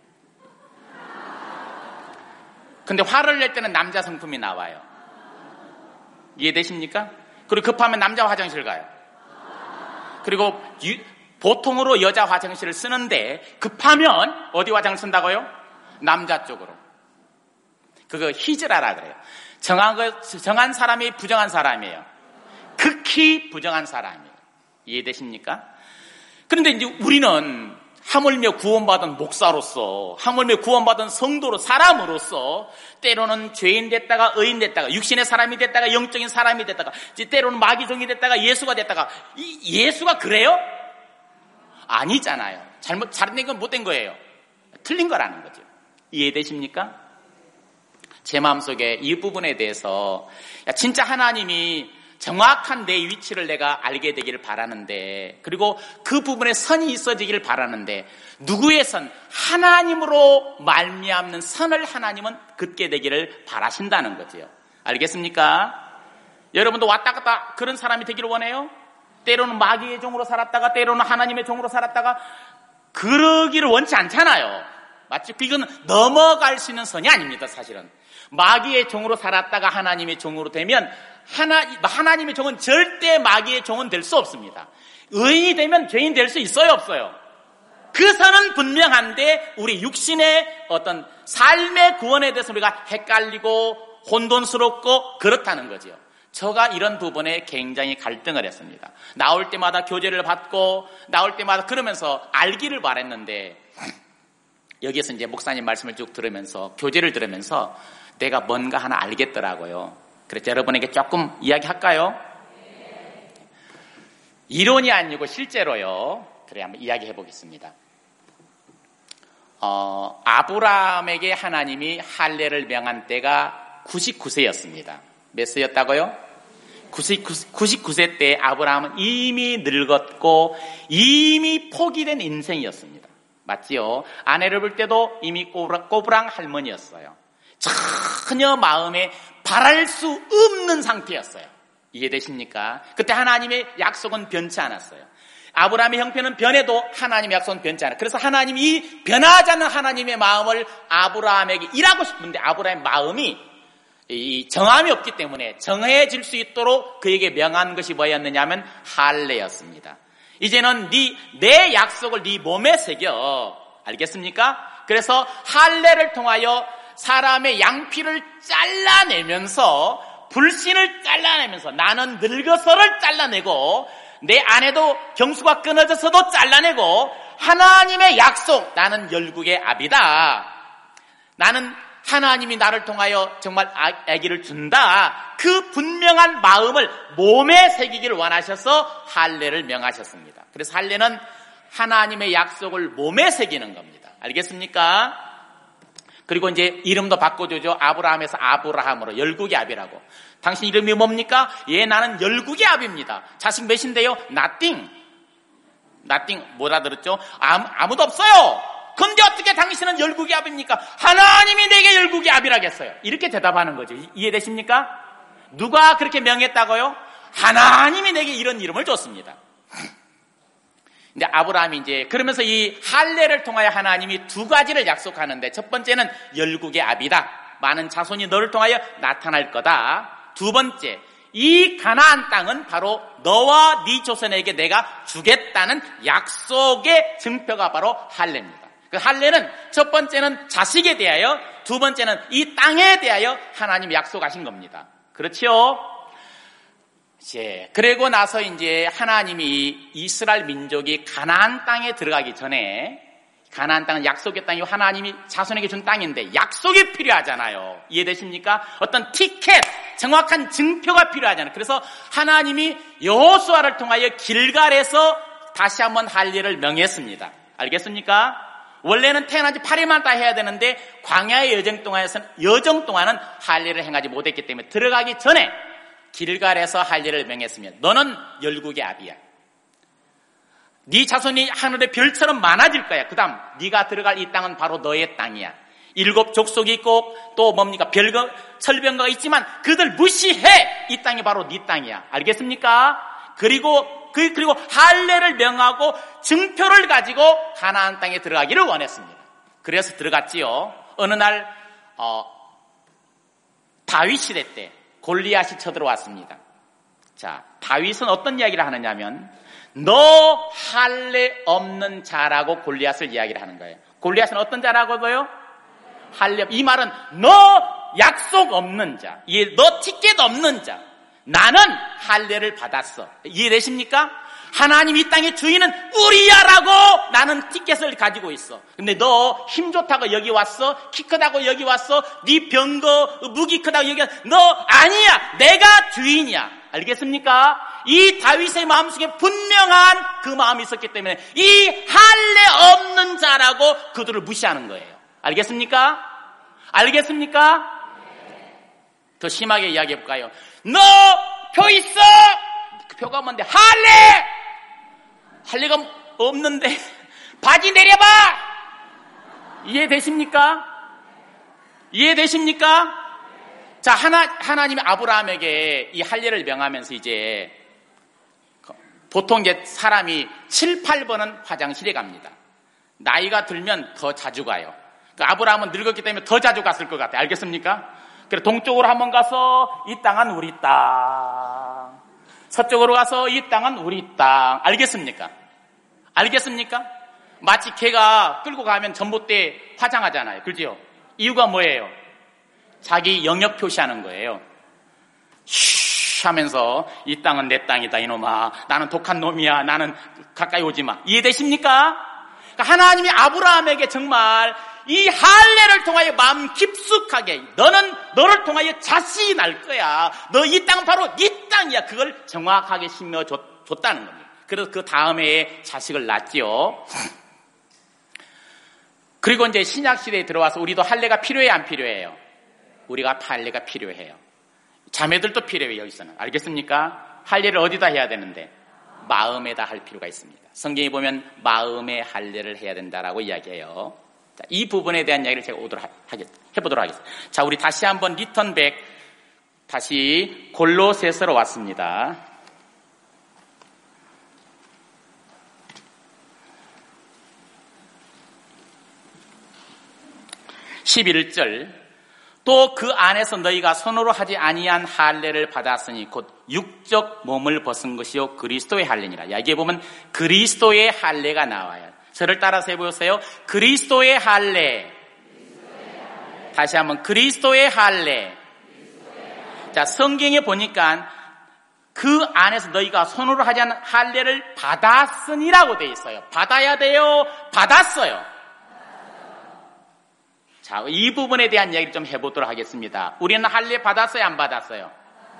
근데 화를 낼 때는 남자 성품이 나와요. 이해되십니까? 그리고 급하면 남자 화장실 가요. 그리고 유, 보통으로 여자 화장실을 쓰는데 급하면 어디 화장을 쓴다고요? 남자 쪽으로. 그거 히즈라라 그래요. 정한, 거, 정한 사람이 부정한 사람이에요. 극히 부정한 사람이에요. 이해되십니까? 그런데 이제 우리는 하물며 구원받은 목사로서, 하물며 구원받은 성도로, 사람으로서 때로는 죄인 됐다가 의인 됐다가 육신의 사람이 됐다가 영적인 사람이 됐다가 때로는 마귀종이 됐다가 예수가 됐다가, 이 예수가 그래요? 아니잖아요. 잘못 잘된 건 못된 거예요. 틀린 거라는 거죠. 이해되십니까? 제 마음속에 이 부분에 대해서 야, 진짜 하나님이 정확한 내 위치를 내가 알게 되기를 바라는데, 그리고 그 부분에 선이 있어지기를 바라는데, 누구의 선? 하나님으로 말미암는 선을 하나님은 긋게 되기를 바라신다는 거죠. 알겠습니까? 여러분도 왔다 갔다 그런 사람이 되기를 원해요? 때로는 마귀의 종으로 살았다가 때로는 하나님의 종으로 살았다가 그러기를 원치 않잖아요. 맞죠? 이건 넘어갈 수 있는 선이 아닙니다. 사실은 마귀의 종으로 살았다가 하나님의 종으로 되면 하나, 하나님의 종은 절대 마귀의 종은 될 수 없습니다. 의인이 되면 죄인 될 수 있어요, 없어요? 그 선은 분명한데 우리 육신의 어떤 삶의 구원에 대해서 우리가 헷갈리고 혼돈스럽고 그렇다는 거죠. 저가 이런 부분에 굉장히 갈등을 했습니다. 나올 때마다 교제를 받고 나올 때마다 그러면서 알기를 바랬는데 여기에서 이제 목사님 말씀을 쭉 들으면서 교제를 들으면서 내가 뭔가 하나 알겠더라고요. 그래서 여러분에게 조금 이야기할까요? 이론이 아니고 실제로요. 그래 한번 이야기해 보겠습니다. 어, 아브라함에게 하나님이 할례를 명한 때가 구십구 세였습니다. 몇 세였다고요? 구십구 세 때 아브라함은 이미 늙었고 이미 포기된 인생이었습니다. 맞지요? 아내를 볼 때도 이미 꼬부랑, 꼬부랑 할머니였어요. 전혀 마음에 바랄 수 없는 상태였어요. 이해되십니까? 그때 하나님의 약속은 변치 않았어요. 아브라함의 형편은 변해도 하나님의 약속은 변치 않아요. 그래서 하나님이 이 변하지 않는 하나님의 마음을 아브라함에게 일하고 싶은데 아브라함의 마음이 이 정함이 없기 때문에 정해질 수 있도록 그에게 명한 것이 뭐였느냐 하면 할례였습니다. 이제는 네, 내 약속을 네 몸에 새겨. 알겠습니까? 그래서 할례를 통하여 사람의 양피를 잘라내면서 불신을 잘라내면서 나는 늙어서를 잘라내고 내 아내도 경수가 끊어져서도 잘라내고 하나님의 약속 나는 열국의 아비다. 나는 하나님이 나를 통하여 정말 아기를 준다. 그 분명한 마음을 몸에 새기기를 원하셔서 할례를 명하셨습니다. 그래서 할례는 하나님의 약속을 몸에 새기는 겁니다. 알겠습니까? 그리고 이제 이름도 바꿔주죠. 아브라함에서 아브라함으로 열국의 아비라고. 당신 이름이 뭡니까? 예, 나는 열국의 아비입니다. 자식 몇인데요? Nothing. Nothing. 못 알아들었죠? 아무, 아무도 없어요. 근데 어떻게 당신은 열국의 아비입니까? 하나님이 내게 열국의 아비라겠어요. 이렇게 대답하는 거죠. 이해되십니까? 누가 그렇게 명했다고요? 하나님이 내게 이런 이름을 줬습니다. 근데 아브라함이 이제 그러면서 이 할례를 통하여 하나님이 두 가지를 약속하는데 첫 번째는 열국의 아비다. 많은 자손이 너를 통하여 나타날 거다. 두 번째, 이 가나안 땅은 바로 너와 네 조선에게 내가 주겠다는 약속의 증표가 바로 할례입니다. 그 할례는 첫 번째는 자식에 대하여, 두 번째는 이 땅에 대하여 하나님이 약속하신 겁니다. 그렇죠? 예, 그리고 나서 이제 하나님이 이스라엘 민족이 가나안 땅에 들어가기 전에, 가나안 땅은 약속의 땅이고 하나님이 자손에게 준 땅인데 약속이 필요하잖아요. 이해되십니까? 어떤 티켓, 정확한 증표가 필요하잖아요. 그래서 하나님이 여호수아를 통하여 길갈에서 다시 한번 할례를 명했습니다. 알겠습니까? 원래는 태어난 지 팔 일만 다 해야 되는데 광야의 여정 동안에서는 여정 동안은 할례를 행하지 못했기 때문에 들어가기 전에 길갈에서 할례를 명했으며 너는 열국의 아비야. 네 자손이 하늘의 별처럼 많아질 거야. 그 다음 네가 들어갈 이 땅은 바로 너의 땅이야. 일곱 족속이 있고 또 뭡니까? 별거, 철병거가 있지만 그들 무시해. 이 땅이 바로 네 땅이야. 알겠습니까? 그리고 그, 그리고 할례를 명하고 증표를 가지고 가나안 땅에 들어가기를 원했습니다. 그래서 들어갔지요. 어느 날 어, 다윗 시대 때 골리앗이 쳐들어왔습니다. 자, 다윗은 어떤 이야기를 하느냐면 너 할례 없는 자라고 골리앗을 이야기를 하는 거예요. 골리앗은 어떤 자라고요? 할례. 이 말은 너 약속 없는 자, 너 티켓 없는 자. 나는 할례를 받았어. 이해되십니까? 하나님 이 땅의 주인은 우리야라고 나는 티켓을 가지고 있어. 근데 너 힘 좋다고 여기 왔어? 키 크다고 여기 왔어? 네 병거 무기 크다고 여기 왔어? 너 아니야. 내가 주인이야. 알겠습니까? 이 다윗의 마음속에 분명한 그 마음이 있었기 때문에 이 할례 없는 자라고 그들을 무시하는 거예요. 알겠습니까? 알겠습니까? 더 심하게 이야기해볼까요? 너 표 있어? 그 표가 뭔데? 할례! 할례가 없는데 바지 내려봐! 이해되십니까? 이해되십니까? 자, 하나, 하나님이 아브라함에게 이 할례를 명하면서 이제 보통 이제 사람이 칠, 팔 번은 화장실에 갑니다. 나이가 들면 더 자주 가요. 그 아브라함은 늙었기 때문에 더 자주 갔을 것 같아요. 알겠습니까? 그래 동쪽으로 한번 가서 이 땅은 우리 땅, 서쪽으로 가서 이 땅은 우리 땅. 알겠습니까? 알겠습니까? 마치 개가 끌고 가면 전봇대 화장하잖아요. 그죠? 이유가 뭐예요? 자기 영역 표시하는 거예요. 쉬 하면서 이 땅은 내 땅이다 이놈아. 나는 독한 놈이야. 나는 가까이 오지 마. 이해되십니까? 그러니까 하나님이 아브라함에게 정말 이 할례를 통하여 마음 깊숙하게 너는 너를 통하여 자식이 날 거야. 너 이 땅은 바로 네 땅이야. 그걸 정확하게 심어줬다는 겁니다. 그래서 그 다음에 자식을 낳지요. 그리고 이제 신약 시대에 들어와서 우리도 할례가 필요해요, 안 필요해요? 우리가 할례가 필요해요. 자매들도 필요해요, 여기서는. 알겠습니까? 할례를 어디다 해야 되는데? 마음에다 할 필요가 있습니다. 성경에 보면 마음의 할례를 해야 된다라고 이야기해요. 자, 이 부분에 대한 이야기를 제가 오도록 하겠, 해보도록 하겠습니다. 자, 우리 다시 한번 리턴백, 다시 골로새서로 왔습니다. 십일 절, 또 그 안에서 너희가 손으로 하지 아니한 할례를 받았으니 곧 육적 몸을 벗은 것이요 그리스도의 할례니라. 여기에 보면 그리스도의 할례가 나와요. 저를 따라서 해보세요. 그리스도의 할례. 다시 한번 그리스도의 할례. 자, 성경에 보니까 그 안에서 너희가 손으로 하지 않은 할례를 받았으니라고 돼 있어요. 받아야 돼요? 받았어요. 자, 이 부분에 대한 이야기를 좀 해보도록 하겠습니다. 우리는 할례 받았어요, 안 받았어요?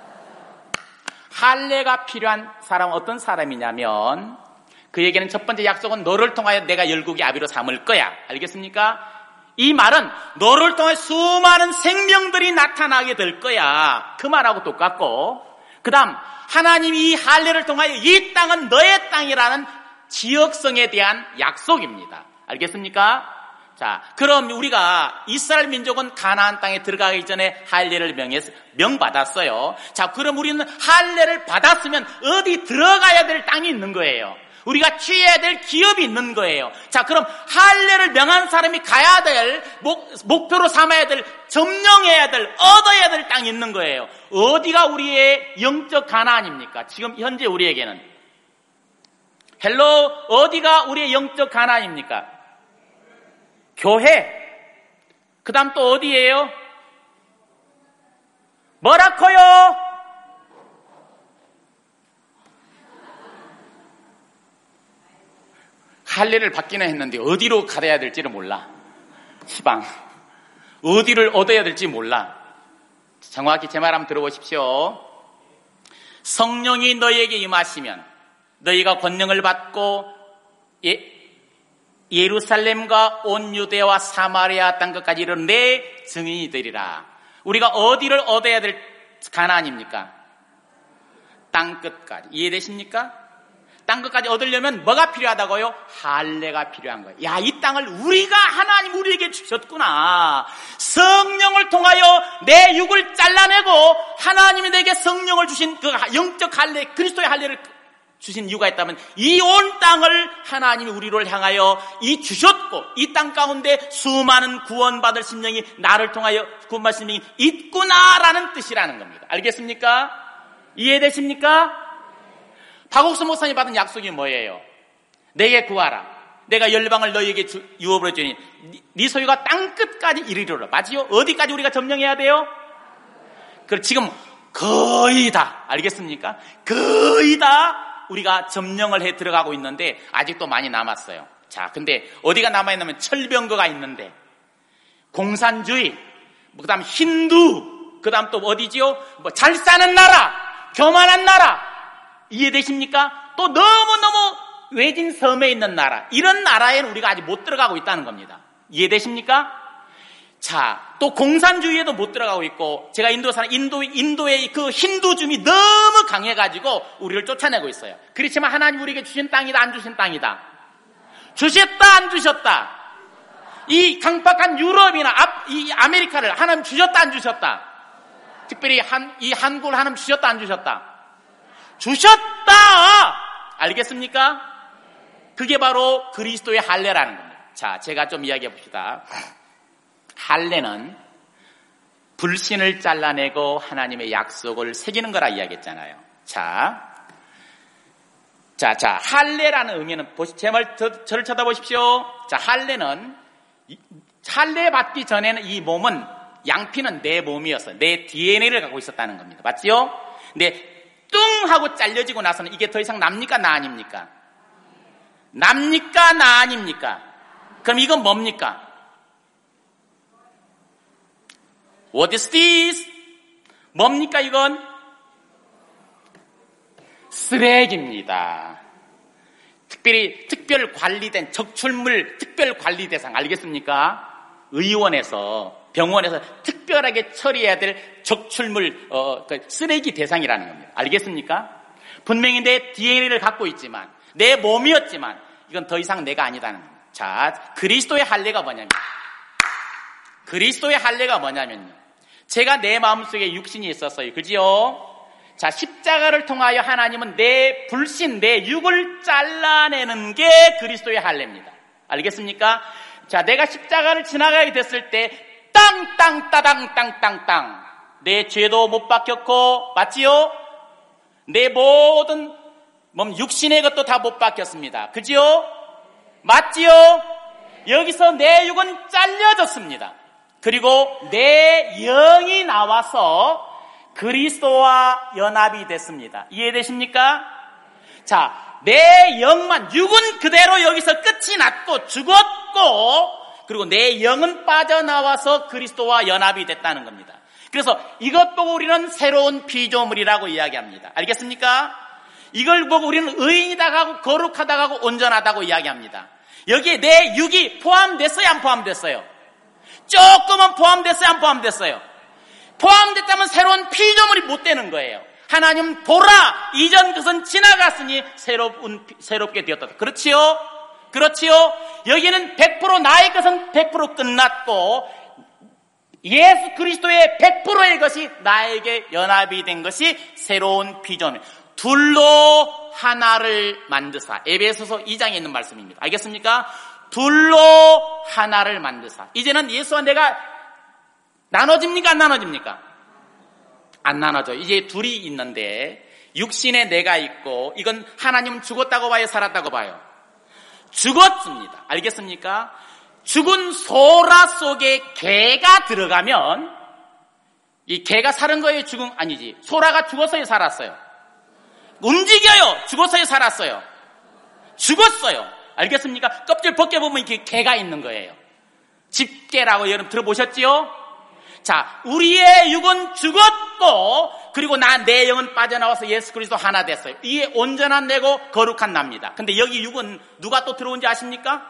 할례가 필요한 사람은 어떤 사람이냐면 그에게는 첫 번째 약속은 너를 통하여 내가 열국의 아비로 삼을 거야. 알겠습니까? 이 말은 너를 통해 수많은 생명들이 나타나게 될 거야. 그 말하고 똑같고, 그 다음 하나님이 이 할례를 통하여 이 땅은 너의 땅이라는 지역성에 대한 약속입니다. 알겠습니까? 자, 그럼 우리가 이스라엘 민족은 가나안 땅에 들어가기 전에 할례를 명해서 명받았어요. 자, 그럼 우리는 할례를 받았으면 어디 들어가야 될 땅이 있는 거예요. 우리가 취해야 될 기업이 있는 거예요. 자, 그럼 할례를 명한 사람이 가야 될 목, 목표로 삼아야 될, 점령해야 될, 얻어야 될 땅이 있는 거예요. 어디가 우리의 영적 가나안입니까? 지금 현재 우리에게는. 헬로, 어디가 우리의 영적 가나안입니까? 교회. 그 다음 또 어디예요? 뭐라커요? 할례를 받기는 했는데 어디로 가야 될지를 몰라. 시방. 어디를 얻어야 될지 몰라. 정확히 제 말 한번 들어보십시오. 성령이 너희에게 임하시면 너희가 권능을 받고 예, 예루살렘과 온 유대와 사마리아 땅끝까지 이르는 내 증인이 되리라. 우리가 어디를 얻어야 될 가나안입니까? 땅끝까지. 이해되십니까? 땅끝까지 얻으려면 뭐가 필요하다고요? 할례가 필요한 거예요. 야, 이 땅을 우리가 하나님 우리에게 주셨구나. 성령을 통하여 내 육을 잘라내고 하나님이 내게 성령을 주신 그 영적 할례, 그리스도의 할례를 주신 이유가 있다면 이 온 땅을 하나님이 우리를 향하여 이 주셨고 이 땅 가운데 수많은 구원받을 심령이 나를 통하여 구원받을 심령이 있구나라는 뜻이라는 겁니다. 알겠습니까? 이해되십니까? 박옥수 목사님 받은 약속이 뭐예요? 내게 구하라. 내가 열방을 너희에게 주, 유업으로 주니 네 소유가 땅끝까지 이르리라. 맞지요? 어디까지 우리가 점령해야 돼요? 그럼 지금 거의 다 알겠습니까? 거의 다 우리가 점령을 해 들어가고 있는데 아직도 많이 남았어요. 자, 근데 어디가 남아있냐면 철병거가 있는데 공산주의, 그 다음 힌두, 그 다음 또 어디지요? 뭐 잘 사는 나라, 교만한 나라. 이해되십니까? 또 너무너무 외진 섬에 있는 나라, 이런 나라에는 우리가 아직 못 들어가고 있다는 겁니다. 이해되십니까? 자, 또 공산주의에도 못 들어가고 있고, 제가 인도 사는 인도, 인도의 그 힌두즘이 너무 강해가지고 우리를 쫓아내고 있어요. 그렇지만 하나님 우리에게 주신 땅이다, 안 주신 땅이다? 주셨다, 안 주셨다? 이 강팍한 유럽이나 앞, 이 아메리카를 하나님 주셨다, 안 주셨다? 특별히 한, 이 한국을 하나님 주셨다, 안 주셨다? 주셨다! 알겠습니까? 그게 바로 그리스도의 할례라는 겁니다. 자, 제가 좀 이야기해 봅시다. 할례는 불신을 잘라내고 하나님의 약속을 새기는 거라 이야기했잖아요. 자, 자, 자, 할례라는 의미는 보시, 제 말, 저, 저를 쳐다보십시오. 자, 할례는 할례 받기 전에는 이 몸은 양피는 내 몸이었어요. 내 디엔에이를 갖고 있었다는 겁니다. 맞지요? 근데 뚱 하고 잘려지고 나서는 이게 더 이상 납니까 나 아닙니까? 납니까 나 아닙니까? 그럼 이건 뭡니까? What is this? 뭡니까 이건? 쓰레기입니다. 특별히 특별 관리된 적출물 특별 관리 대상 알겠습니까? 의원에서 병원에서 특별하게 처리해야 될 적출물 어, 그 쓰레기 대상이라는 겁니다. 알겠습니까? 분명히 내 디엔에이를 갖고 있지만 내 몸이었지만 이건 더 이상 내가 아니다는 겁니다. 자, 그리스도의 할례가 뭐냐면 그리스도의 할례가 뭐냐면요. 제가 내 마음속에 육신이 있었어요. 그지요? 자, 십자가를 통하여 하나님은 내 불신, 내 육을 잘라내는 게 그리스도의 할례입니다. 알겠습니까? 자, 내가 십자가를 지나가게 됐을 때 땅땅 따당 땅땅땅 내 죄도 못 박혔고 맞지요? 내 모든 몸 육신의 것도 다 못 박혔습니다. 그지요? 맞지요? 여기서 내 육은 잘려졌습니다. 그리고 내 영이 나와서 그리스도와 연합이 됐습니다. 이해되십니까? 자, 내 영만, 육은 그대로 여기서 끝이 났고 죽었고 그리고 내 영은 빠져나와서 그리스도와 연합이 됐다는 겁니다. 그래서 이것 보고 우리는 새로운 피조물이라고 이야기합니다. 알겠습니까? 이걸 보고 우리는 의인이다 하고 거룩하다 하고 온전하다고 이야기합니다. 여기에 내 육이 포함됐어요? 안 포함됐어요? 조금은 포함됐어요? 안 포함됐어요? 포함됐다면 새로운 피조물이 못 되는 거예요. 하나님 보라 이전 것은 지나갔으니 새로운, 새롭게 되었다. 그렇지요? 그렇지요? 여기는 백 퍼센트 나의 것은 백 퍼센트 끝났고 예수 그리스도의 백 퍼센트의 것이 나에게 연합이 된 것이 새로운 피조물. 둘로 하나를 만드사. 에베소서 이 장에 있는 말씀입니다. 알겠습니까? 둘로 하나를 만드사. 이제는 예수와 내가 나눠집니까? 안 나눠집니까? 안 나눠져. 이제 둘이 있는데 육신에 내가 있고 이건 하나님은 죽었다고 봐요? 살았다고 봐요? 죽었습니다. 알겠습니까? 죽은 소라 속에 개가 들어가면 이 개가 살은 거예요? 죽은 아니지. 소라가 죽었어요? 살았어요? 움직여요. 죽었어요? 살았어요? 죽었어요. 알겠습니까? 껍질 벗겨보면 이렇게 개가 있는 거예요. 집게라고 여러분 들어보셨지요? 자, 우리의 육은 죽었고 그리고 나 내 영은 빠져나와서 예수 그리스도 하나 됐어요. 이게 온전한 내고 거룩한 납니다. 근데 여기 육은 누가 또 들어온지 아십니까?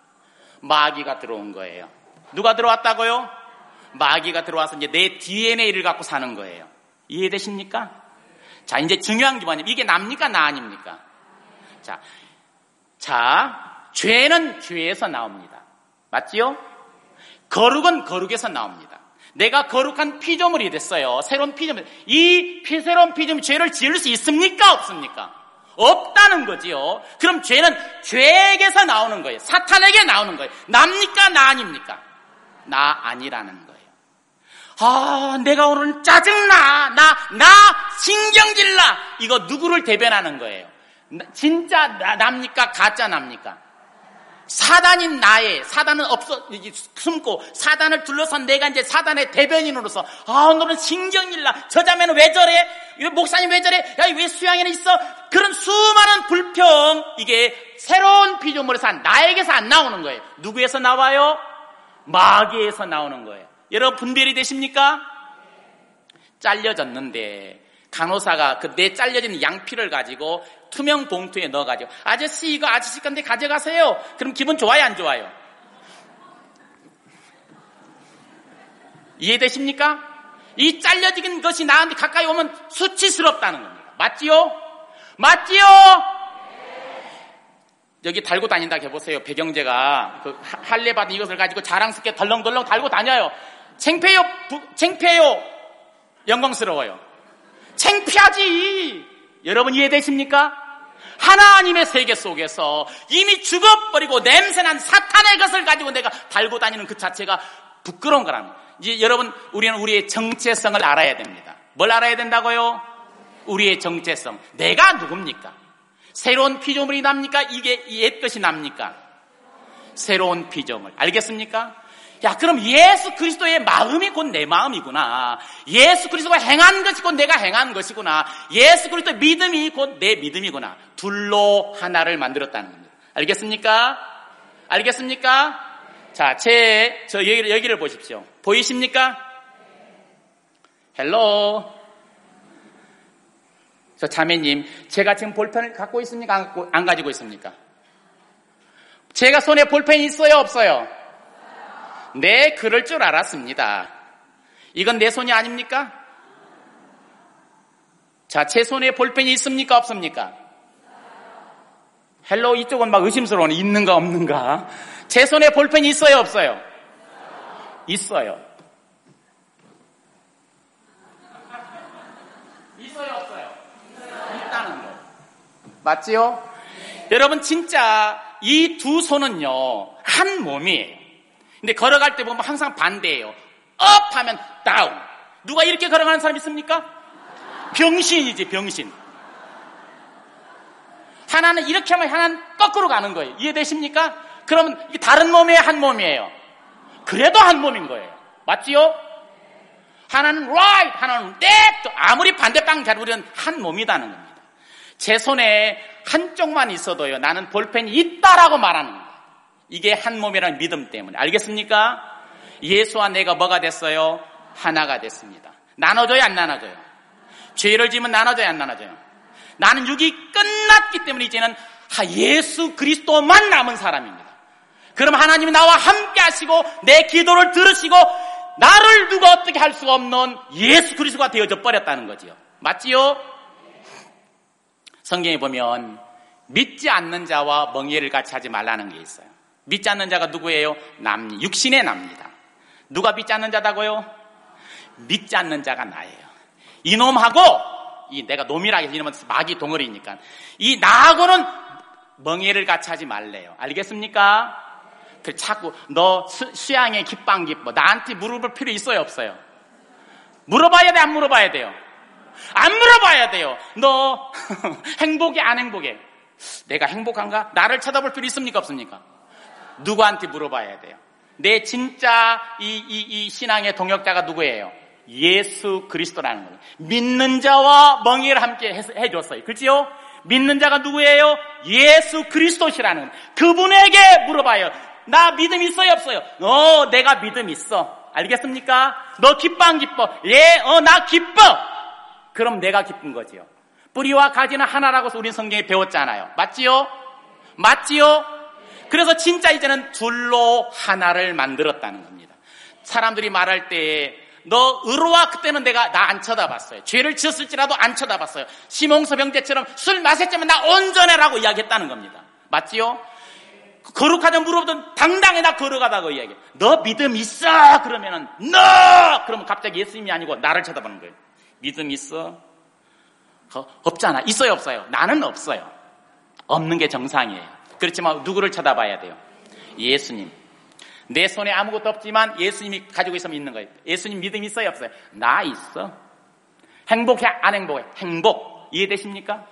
마귀가 들어온 거예요. 누가 들어왔다고요? 마귀가 들어와서 이제 내 디엔에이를 갖고 사는 거예요. 이해되십니까? 자, 이제 중요한 게 뭐냐면 이게 납니까? 나 아닙니까? 자, 자, 죄는 죄에서 나옵니다. 맞지요? 거룩은 거룩에서 나옵니다. 내가 거룩한 피조물이 됐어요. 새로운 피조물. 이 피, 새로운 피조물이 죄를 지을 수 있습니까? 없습니까? 없다는 거지요. 그럼 죄는 죄에게서 나오는 거예요. 사탄에게 나오는 거예요. 납니까? 나 아닙니까? 나 아니라는 거예요. 아, 내가 오늘 짜증나. 나, 나 신경질나. 이거 누구를 대변하는 거예요? 진짜 나, 납니까? 가짜 납니까? 사단인 나의, 사단은 없어, 숨고, 사단을 둘러싼 내가 이제 사단의 대변인으로서, 아, 오늘은 신경일나. 저 자매는 왜 저래? 목사님 왜 저래? 야, 왜 수양에는 있어? 그런 수많은 불평, 이게 새로운 피조물에서 나에게서 안 나오는 거예요. 누구에서 나와요? 마귀에서 나오는 거예요. 여러분, 분별이 되십니까? 잘려졌는데, 간호사가 그 내 잘려진 양피를 가지고 투명 봉투에 넣어가지고 아저씨 이거 아저씨 건데 가져가세요. 그럼 기분 좋아요? 안 좋아요? 이해되십니까? 이 잘려진 것이 나한테 가까이 오면 수치스럽다는 겁니다. 맞지요? 맞지요? 여기 달고 다닌다 해보세요. 배경재가 그 할례 받은 이것을 가지고 자랑스럽게 덜렁덜렁 달고 다녀요. 창피해요? 부, 창피해요? 영광스러워요? 창피하지. 여러분 이해되십니까? 하나님의 세계 속에서 이미 죽어버리고 냄새난 사탄의 것을 가지고 내가 달고 다니는 그 자체가 부끄러운 거랍니다. 이제 여러분, 우리는 우리의 정체성을 알아야 됩니다. 뭘 알아야 된다고요? 우리의 정체성. 내가 누굽니까? 새로운 피조물이 납니까? 이게 옛 것이 납니까? 새로운 피조물. 알겠습니까? 야, 그럼 예수 그리스도의 마음이 곧 내 마음이구나. 예수 그리스도가 행한 것이 곧 내가 행한 것이구나. 예수 그리스도의 믿음이 곧 내 믿음이구나. 둘로 하나를 만들었다는 겁니다. 알겠습니까? 알겠습니까? 자, 제, 저 여기를, 여기를 보십시오. 보이십니까? 헬로. 저 자매님, 제가 지금 볼펜을 갖고 있습니까? 안, 갖고, 안 가지고 있습니까? 제가 손에 볼펜이 있어요? 없어요? 네, 그럴 줄 알았습니다. 이건 내 손이 아닙니까? 자, 제 손에 볼펜이 있습니까? 없습니까? 헬로, 이쪽은 막 의심스러워요. 있는가 없는가? 제 손에 볼펜이 있어요? 없어요? 있어요. 있어요? 없어요? 있다는 거. 맞지요? 여러분, 진짜 이 두 손은요, 한 몸이에요. 근데 걸어갈 때 보면 항상 반대예요. 업 하면 다운. 누가 이렇게 걸어가는 사람 있습니까? 병신이지, 병신. 하나는 이렇게 하면 하나는 거꾸로 가는 거예요. 이해되십니까? 그러면 이게 다른 몸이에요, 한 몸이에요? 그래도 한 몸인 거예요. 맞지요? 하나는 right, 하나는 left. 아무리 반대방 잘 우리는 한 몸이라는 겁니다. 제 손에 한쪽만 있어도요, 나는 볼펜이 있다라고 말하는 거예요. 이게 한 몸이라는 믿음 때문에. 알겠습니까? 예수와 내가 뭐가 됐어요? 하나가 됐습니다. 나눠줘요, 안 나눠줘요? 죄를 지으면 나눠줘요, 안 나눠줘요? 나는 육이 끝났기 때문에 이제는 예수 그리스도만 남은 사람입니다. 그럼 하나님이 나와 함께 하시고 내 기도를 들으시고 나를 누가 어떻게 할 수가 없는 예수 그리스도가 되어져 버렸다는 거지요. 맞지요? 성경에 보면 믿지 않는 자와 멍에를 같이 하지 말라는 게 있어요. 믿지 않는 자가 누구예요? 남, 육신의 납니다. 누가 믿지 않는 자다고요? 믿지 않는 자가 나예요. 이놈하고, 이 내가 놈이라 해서 이놈은 마귀 덩어리니까, 이 나하고는 멍에를 같이 하지 말래요. 알겠습니까? 그 자꾸 너 수, 수양의 기빵 기뻐. 나한테 물어볼 필요 있어요, 없어요? 물어봐야 돼, 안 물어봐야 돼요? 안 물어봐야 돼요. 너 행복해, 안 행복해? 내가 행복한가? 나를 쳐다볼 필요 있습니까, 없습니까? 누구한테 물어봐야 돼요? 내 진짜 이, 이, 이 신앙의 동역자가 누구예요? 예수 그리스도라는 거예요. 믿는 자와 멍에를 함께 해줬어요. 그렇지요? 믿는 자가 누구예요? 예수 그리스도시라는 거예요. 그분에게 물어봐요. 나 믿음 있어요, 없어요? 어, 내가 믿음 있어. 알겠습니까? 너 기뻐, 안 기뻐? 예, 어, 나 기뻐. 그럼 내가 기쁜 거지요. 뿌리와 가지는 하나라고 우리 성경에 배웠잖아요. 맞지요? 맞지요? 그래서 진짜 이제는 둘로 하나를 만들었다는 겁니다. 사람들이 말할 때 너 의로와 그때는 내가 나 안 쳐다봤어요. 죄를 지었을지라도 안 쳐다봤어요. 시몬서 병제처럼 술 마셨지만 나 온전해라고 이야기했다는 겁니다. 맞지요? 거룩하다 물어보던 당당히 나 거룩하다고 이야기해. 너 믿음 있어? 그러면은 너! 그러면 갑자기 예수님이 아니고 나를 쳐다보는 거예요. 믿음 있어? 어, 없잖아. 있어요, 없어요? 나는 없어요. 없는 게 정상이에요. 그렇지만 누구를 쳐다봐야 돼요? 예수님. 내 손에 아무것도 없지만 예수님이 가지고 있으면 있는 거예요. 예수님 믿음 있어요, 없어요? 나 있어. 행복해, 안 행복해? 행복. 이해되십니까?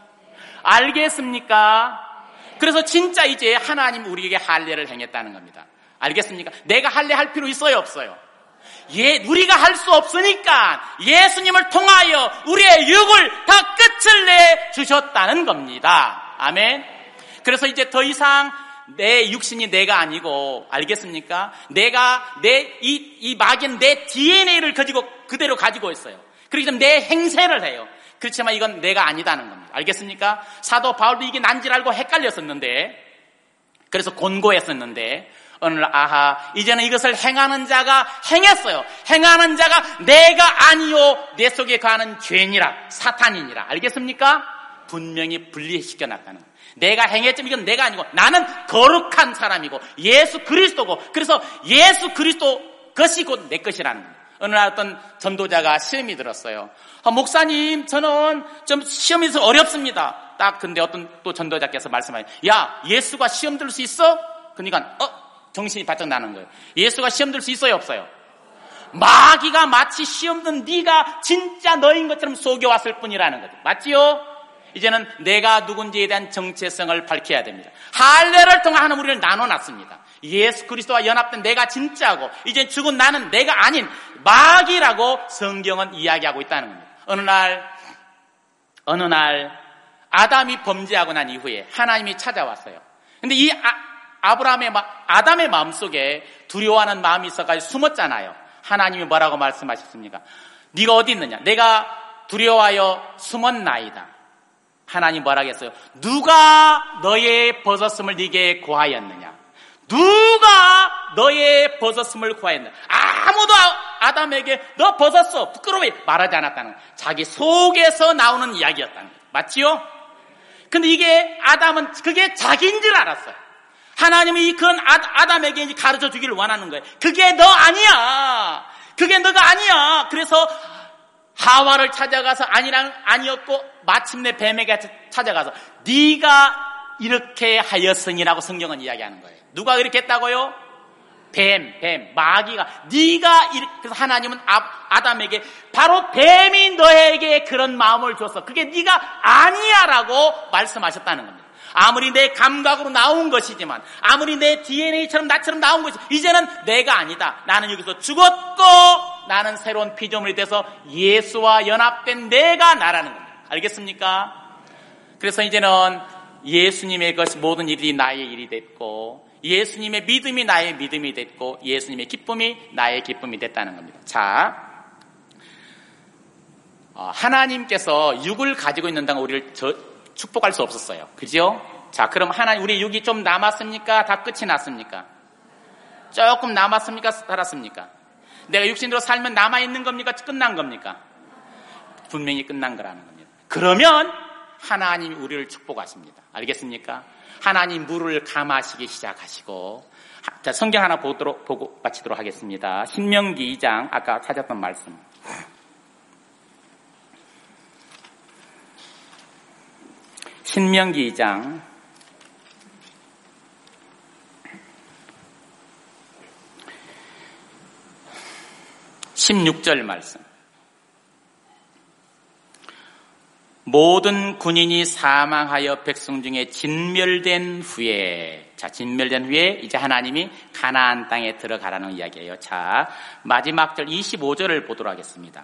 알겠습니까? 그래서 진짜 이제 하나님 우리에게 할례를 행했다는 겁니다. 알겠습니까? 내가 할례 할 필요 있어요, 없어요? 예, 우리가 할 수 없으니까 예수님을 통하여 우리의 육을 다 끝을 내 주셨다는 겁니다. 아멘. 그래서 이제 더 이상 내 육신이 내가 아니고, 알겠습니까? 내가 내 이 이 마귀는 내 디엔에이를 가지고 그대로 가지고 있어요. 그렇기 때문에 내 행세를 해요. 그렇지만 이건 내가 아니다는 겁니다. 알겠습니까? 사도 바울도 이게 난줄 알고 헷갈렸었는데, 그래서 곤고했었는데 어느 날 아하, 이제는 이것을 행하는 자가 행했어요. 행하는 자가 내가 아니요 내 속에 가는 죄니라, 사탄이니라. 알겠습니까? 분명히 분리시켜 놨다는 거예요. 내가 행했지만 이건 내가 아니고 나는 거룩한 사람이고 예수 그리스도고, 그래서 예수 그리스도 것이 곧 내 것이라는 거예요. 어느 날 어떤 전도자가 시험이 들었어요. 아, 목사님, 저는 좀 시험이 좀 어렵습니다. 딱 근데 어떤 또 전도자께서 말씀하세요. 야, 예수가 시험 들 수 있어? 그러니까 어? 정신이 바짝 나는 거예요. 예수가 시험 들 수 있어요, 없어요? 마귀가 마치 시험든 네가 진짜 너인 것처럼 속여왔을 뿐이라는 거죠. 맞지요? 이제는 내가 누군지에 대한 정체성을 밝혀야 됩니다. 할례를 통해 하나님 우리를 나눠놨습니다. 예수 그리스도와 연합된 내가 진짜고 이제 죽은 나는 내가 아닌 마귀라고 성경은 이야기하고 있다는 겁니다. 어느 날 어느 날 아담이 범죄하고 난 이후에 하나님이 찾아왔어요. 근데 이 아, 아브라함의 아담의 마음속에 두려워하는 마음이 있어가지고 숨었잖아요. 하나님이 뭐라고 말씀하셨습니까? 네가 어디 있느냐? 내가 두려워하여 숨었나이다. 하나님 뭐라고 했어요? 누가 너의 벗었음을 네게 구하였느냐? 누가 너의 벗었음을 구하였느냐? 아무도 아담에게 너 벗었어 부끄러워 말하지 않았다는 거예요. 자기 속에서 나오는 이야기였다는 거예요. 맞지요? 근데 이게 아담은 그게 자기인 줄 알았어요. 하나님이 그런 아담에게 가르쳐 주기를 원하는 거예요. 그게 너 아니야. 그게 너가 아니야. 그래서 하와를 찾아가서 아니랑 아니었고 마침내 뱀에게 찾아가서 네가 이렇게 하였으니라고 성경은 이야기하는 거예요. 누가 그렇게 했다고요? 뱀, 뱀, 마귀가 네가 이렇게. 그래서 하나님은 아담에게 바로 뱀이 너에게 그런 마음을 줬어. 그게 네가 아니야라고 말씀하셨다는 겁니다. 아무리 내 감각으로 나온 것이지만 아무리 내 디엔에이처럼 나처럼 나온 것이 이제는 내가 아니다. 나는 여기서 죽었고 나는 새로운 피조물이 돼서 예수와 연합된 내가 나라는 겁니다. 알겠습니까? 그래서 이제는 예수님의 것이 모든 일이 나의 일이 됐고 예수님의 믿음이 나의 믿음이 됐고 예수님의 기쁨이 나의 기쁨이 됐다는 겁니다. 자, 어, 하나님께서 육을 가지고 있는 동안 우리를 저, 축복할 수 없었어요. 그죠? 자, 그럼 하나님 우리 육이 좀 남았습니까? 다 끝이 났습니까? 조금 남았습니까? 살았습니까? 내가 육신으로 살면 남아있는 겁니까? 끝난 겁니까? 분명히 끝난 거라는 겁니다. 그러면 하나님이 우리를 축복하십니다. 알겠습니까? 하나님 물을 감하시기 시작하시고 자, 성경 하나 보도록, 보고 마치도록 하겠습니다. 신명기 이 장 아까 찾았던 말씀. 신명기 이 장 십육 절 말씀. 모든 군인이 사망하여 백성 중에 진멸된 후에, 자, 진멸된 후에 이제 하나님이 가나안 땅에 들어가라는 이야기예요. 자, 마지막 절 이십오 절을 보도록 하겠습니다.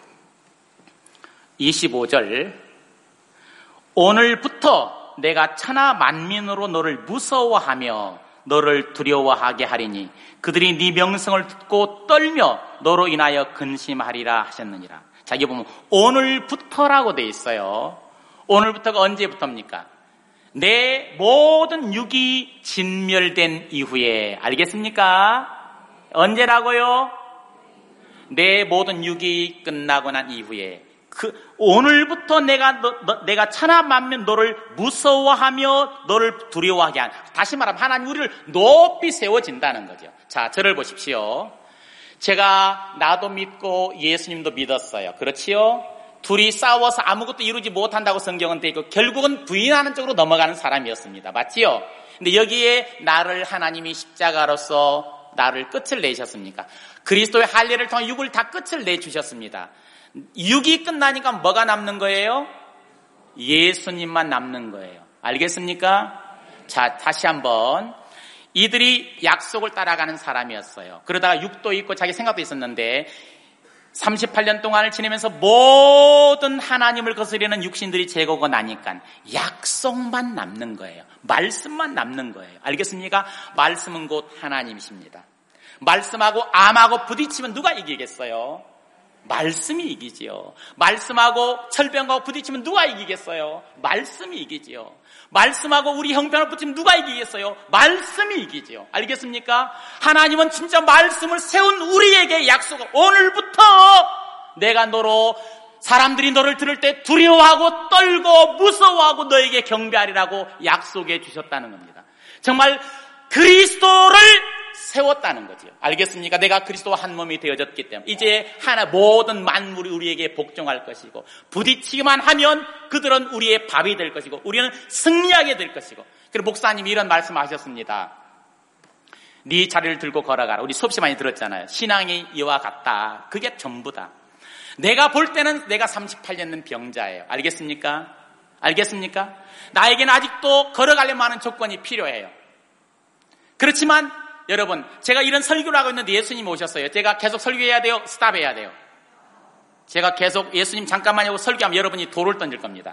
이십오 절. 오늘부터 내가 천하 만민으로 너를 무서워하며 너를 두려워하게 하리니 그들이 네 명성을 듣고 떨며 너로 인하여 근심하리라 하셨느니라. 자, 여기 보면 오늘부터라고 돼 있어요. 오늘부터가 언제부터입니까? 내 모든 육이 진멸된 이후에. 알겠습니까? 언제라고요? 내 모든 육이 끝나고 난 이후에. 그 오늘부터 내가 너, 너, 내가 천하 만민 너를 무서워하며 너를 두려워하게 한. 다시 말하면 하나님 우리를 높이 세워진다는 거죠. 자, 저를 보십시오. 제가 나도 믿고 예수님도 믿었어요. 그렇지요? 둘이 싸워서 아무것도 이루지 못한다고 성경은 돼 있고 결국은 부인하는 쪽으로 넘어가는 사람이었습니다. 맞지요? 근데 여기에 나를 하나님이 십자가로서 나를 끝을 내셨습니까? 그리스도의 할례를 통해 육을 다 끝을 내주셨습니다. 육이 끝나니까 뭐가 남는 거예요? 예수님만 남는 거예요. 알겠습니까? 자, 다시 한번. 이들이 약속을 따라가는 사람이었어요. 그러다가 육도 있고 자기 생각도 있었는데 삼십팔 년 동안을 지내면서 모든 하나님을 거스르는 육신들이 제거가 나니까 약속만 남는 거예요. 말씀만 남는 거예요. 알겠습니까? 말씀은 곧 하나님이십니다. 말씀하고 암하고 부딪히면 누가 이기겠어요? 말씀이 이기지요. 말씀하고 철병하고 부딪히면 누가 이기겠어요? 말씀이 이기지요. 말씀하고 우리 형편을 붙이면 누가 이기겠어요? 말씀이 이기지요. 알겠습니까? 하나님은 진짜 말씀을 세운 우리에게 약속을 오늘부터 내가 너로 사람들이 너를 들을 때 두려워하고 떨고 무서워하고 너에게 경배하리라고 약속해 주셨다는 겁니다. 정말 그리스도를 세웠다는 거죠. 알겠습니까? 내가 그리스도와 한 몸이 되어졌기 때문에 이제 하나 모든 만물이 우리에게 복종할 것이고 부딪히기만 하면 그들은 우리의 밥이 될 것이고 우리는 승리하게 될 것이고. 그리고 목사님이 이런 말씀을 하셨습니다. 네 자리를 들고 걸어가라. 우리 수없이 많이 들었잖아요. 신앙이 이와 같다. 그게 전부다. 내가 볼 때는 내가 삼십팔 년 된 병자예요. 알겠습니까? 알겠습니까? 나에게는 아직도 걸어가려면 하는 조건이 필요해요. 그렇지만 여러분, 제가 이런 설교를 하고 있는데 예수님이 오셨어요. 제가 계속 설교해야 돼요? 스탑해야 돼요? 제가 계속 예수님 잠깐만 하고 설교하면 여러분이 돌을 던질 겁니다.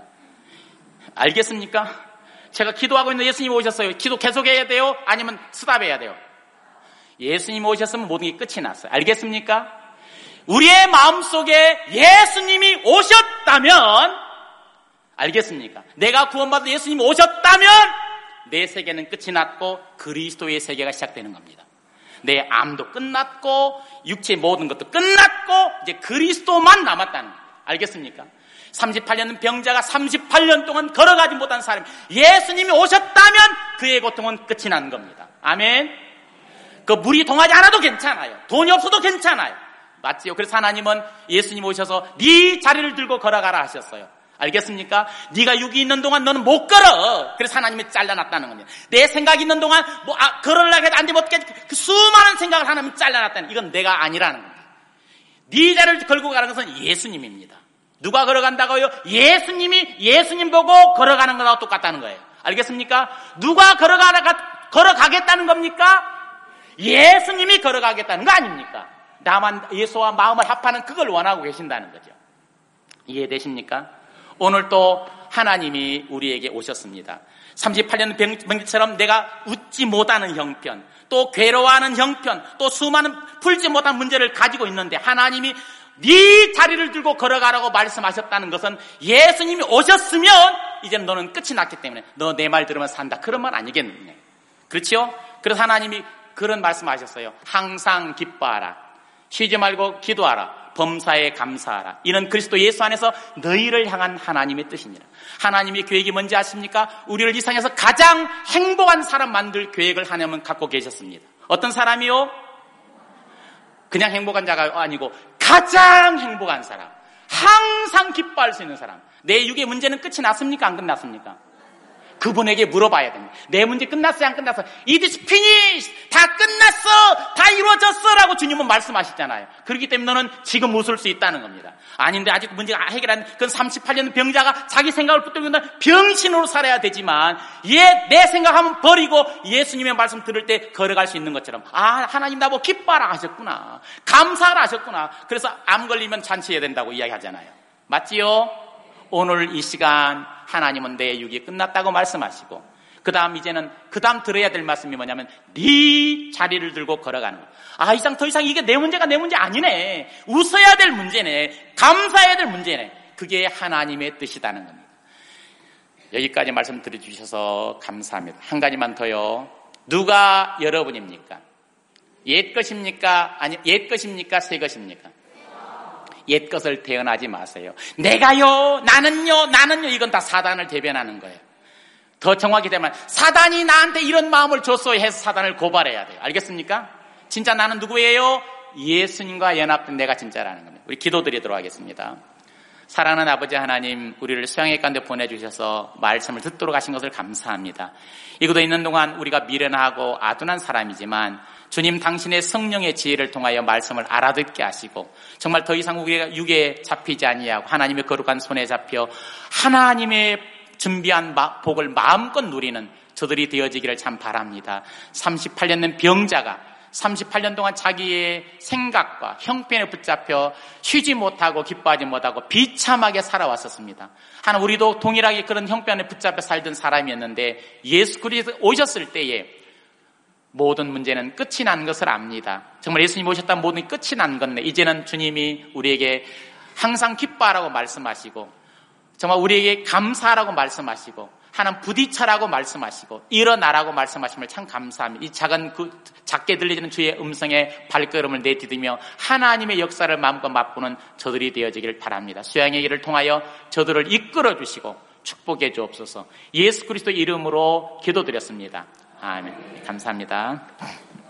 알겠습니까? 제가 기도하고 있는데 예수님이 오셨어요. 기도 계속해야 돼요? 아니면 스탑해야 돼요? 예수님이 오셨으면 모든 게 끝이 났어요. 알겠습니까? 우리의 마음속에 예수님이 오셨다면, 알겠습니까? 내가 구원받은 예수님이 오셨다면 내 세계는 끝이 났고 그리스도의 세계가 시작되는 겁니다. 내 암도 끝났고 육체의 모든 것도 끝났고 이제 그리스도만 남았다는 거예요. 알겠습니까? 삼십팔 년 병자가 삼십팔 년 동안 걸어가지 못한 사람, 예수님이 오셨다면 그의 고통은 끝이 난 겁니다. 아멘. 그 물이 동하지 않아도 괜찮아요. 돈이 없어도 괜찮아요. 맞지요? 그래서 하나님은 예수님 오셔서 네 자리를 들고 걸어가라 하셨어요. 알겠습니까? 네가 육이 있는 동안 너는 못 걸어. 그래서 하나님이 잘라놨다는 겁니다. 내 생각이 있는 동안 뭐 아, 걸으려고 해도 안 돼 못 겠지. 그 수많은 생각을 하나님이 잘라놨다는, 이건 내가 아니라는 겁니다. 네 자리를 걸고 가는 것은 예수님입니다. 누가 걸어간다고요? 예수님이 예수님 보고 걸어가는 거랑 똑같다는 거예요. 알겠습니까? 누가 걸어가가 걸어가겠다는 겁니까? 예수님이 걸어가겠다는 거 아닙니까? 나만 예수와 마음을 합하는 그걸 원하고 계신다는 거죠. 이해되십니까? 오늘 또 하나님이 우리에게 오셨습니다. 삼십팔 년 병자처럼 내가 웃지 못하는 형편, 또 괴로워하는 형편, 또 수많은 풀지 못한 문제를 가지고 있는데 하나님이 네 자리를 들고 걸어가라고 말씀하셨다는 것은 예수님이 오셨으면 이제는 너는 끝이 났기 때문에 너 내 말 들으면 산다, 그런 말 아니겠느냐. 그렇죠? 그래서 하나님이 그런 말씀하셨어요. 항상 기뻐하라, 쉬지 말고 기도하라, 범사에 감사하라. 이는 그리스도 예수 안에서 너희를 향한 하나님의 뜻이니라. 하나님의 계획이 뭔지 아십니까? 우리를 이 세상에서 가장 행복한 사람 만들 계획을 하나님은 갖고 계셨습니다. 어떤 사람이요? 그냥 행복한 자가 아니고 가장 행복한 사람, 항상 기뻐할 수 있는 사람. 내 육의 문제는 끝이 났습니까? 안 끝났습니까? 그분에게 물어봐야 됩니다. 내 문제 끝났어요? 안 끝났어요? It is finished! 다 끝났어! 다 이루어졌어! 라고 주님은 말씀하시잖아요. 그렇기 때문에 너는 지금 웃을 수 있다는 겁니다. 아닌데 아직 문제가 해결 안 돼. 그건 삼십팔 년 병자가 자기 생각을 붙들고 있는 병신으로 살아야 되지만, 예, 내 생각하면 버리고 예수님의 말씀 들을 때 걸어갈 수 있는 것처럼, 아, 하나님 나보고 기뻐하라 하셨구나, 감사하라 하셨구나. 그래서 암 걸리면 잔치해야 된다고 이야기하잖아요. 맞지요? 오늘 이 시간 하나님은 내 육이 끝났다고 말씀하시고, 그 다음 이제는 그 다음 들어야 될 말씀이 뭐냐면 네 자리를 들고 걸어가는 거예요. 아, 이상 더 이상 이게 내 문제가 내 문제 아니네, 웃어야 될 문제네, 감사해야 될 문제네. 그게 하나님의 뜻이라는 겁니다. 여기까지 말씀 들어주셔서 감사합니다. 한 가지만 더요. 누가 여러분입니까? 옛 것입니까? 아니, 옛 것입니까? 새 것입니까? 옛 것을 대언하지 마세요. 내가요, 나는요, 나는요, 이건 다 사단을 대변하는 거예요. 더 정확히 되면 사단이 나한테 이런 마음을 줬어 해서 사단을 고발해야 돼요. 알겠습니까? 진짜 나는 누구예요? 예수님과 연합된 내가 진짜라는 겁니다. 우리 기도드리도록 하겠습니다. 사랑하는 아버지 하나님, 우리를 수양회 가운데 보내주셔서 말씀을 듣도록 하신 것을 감사합니다. 이곳에 있는 동안 우리가 미련하고 아둔한 사람이지만 주님 당신의 성령의 지혜를 통하여 말씀을 알아듣게 하시고, 정말 더 이상 우리가 육에 잡히지 아니하고 하나님의 거룩한 손에 잡혀 하나님의 준비한 복을 마음껏 누리는 저들이 되어지기를 참 바랍니다. 삼십팔 년 된 병자가 삼십팔 년 동안 자기의 생각과 형편에 붙잡혀 쉬지 못하고 기뻐하지 못하고 비참하게 살아왔었습니다. 하나 우리도 동일하게 그런 형편에 붙잡혀 살던 사람이었는데 예수 그리스도 오셨을 때에 모든 문제는 끝이 난 것을 압니다. 정말 예수님 오셨다면 모든 게 끝이 난 건데, 이제는 주님이 우리에게 항상 기뻐하라고 말씀하시고, 정말 우리에게 감사하라고 말씀하시고, 하나님 부딪혀라고 말씀하시고, 일어나라고 말씀하심을 참 감사합니다. 이 작은 그 작게 들리는 주의 음성에 발걸음을 내디디며 하나님의 역사를 마음껏 맛보는 저들이 되어지기를 바랍니다. 수양의 길을 통하여 저들을 이끌어 주시고 축복해 주옵소서. 예수 그리스도 이름으로 기도드렸습니다. 아멘. 감사합니다.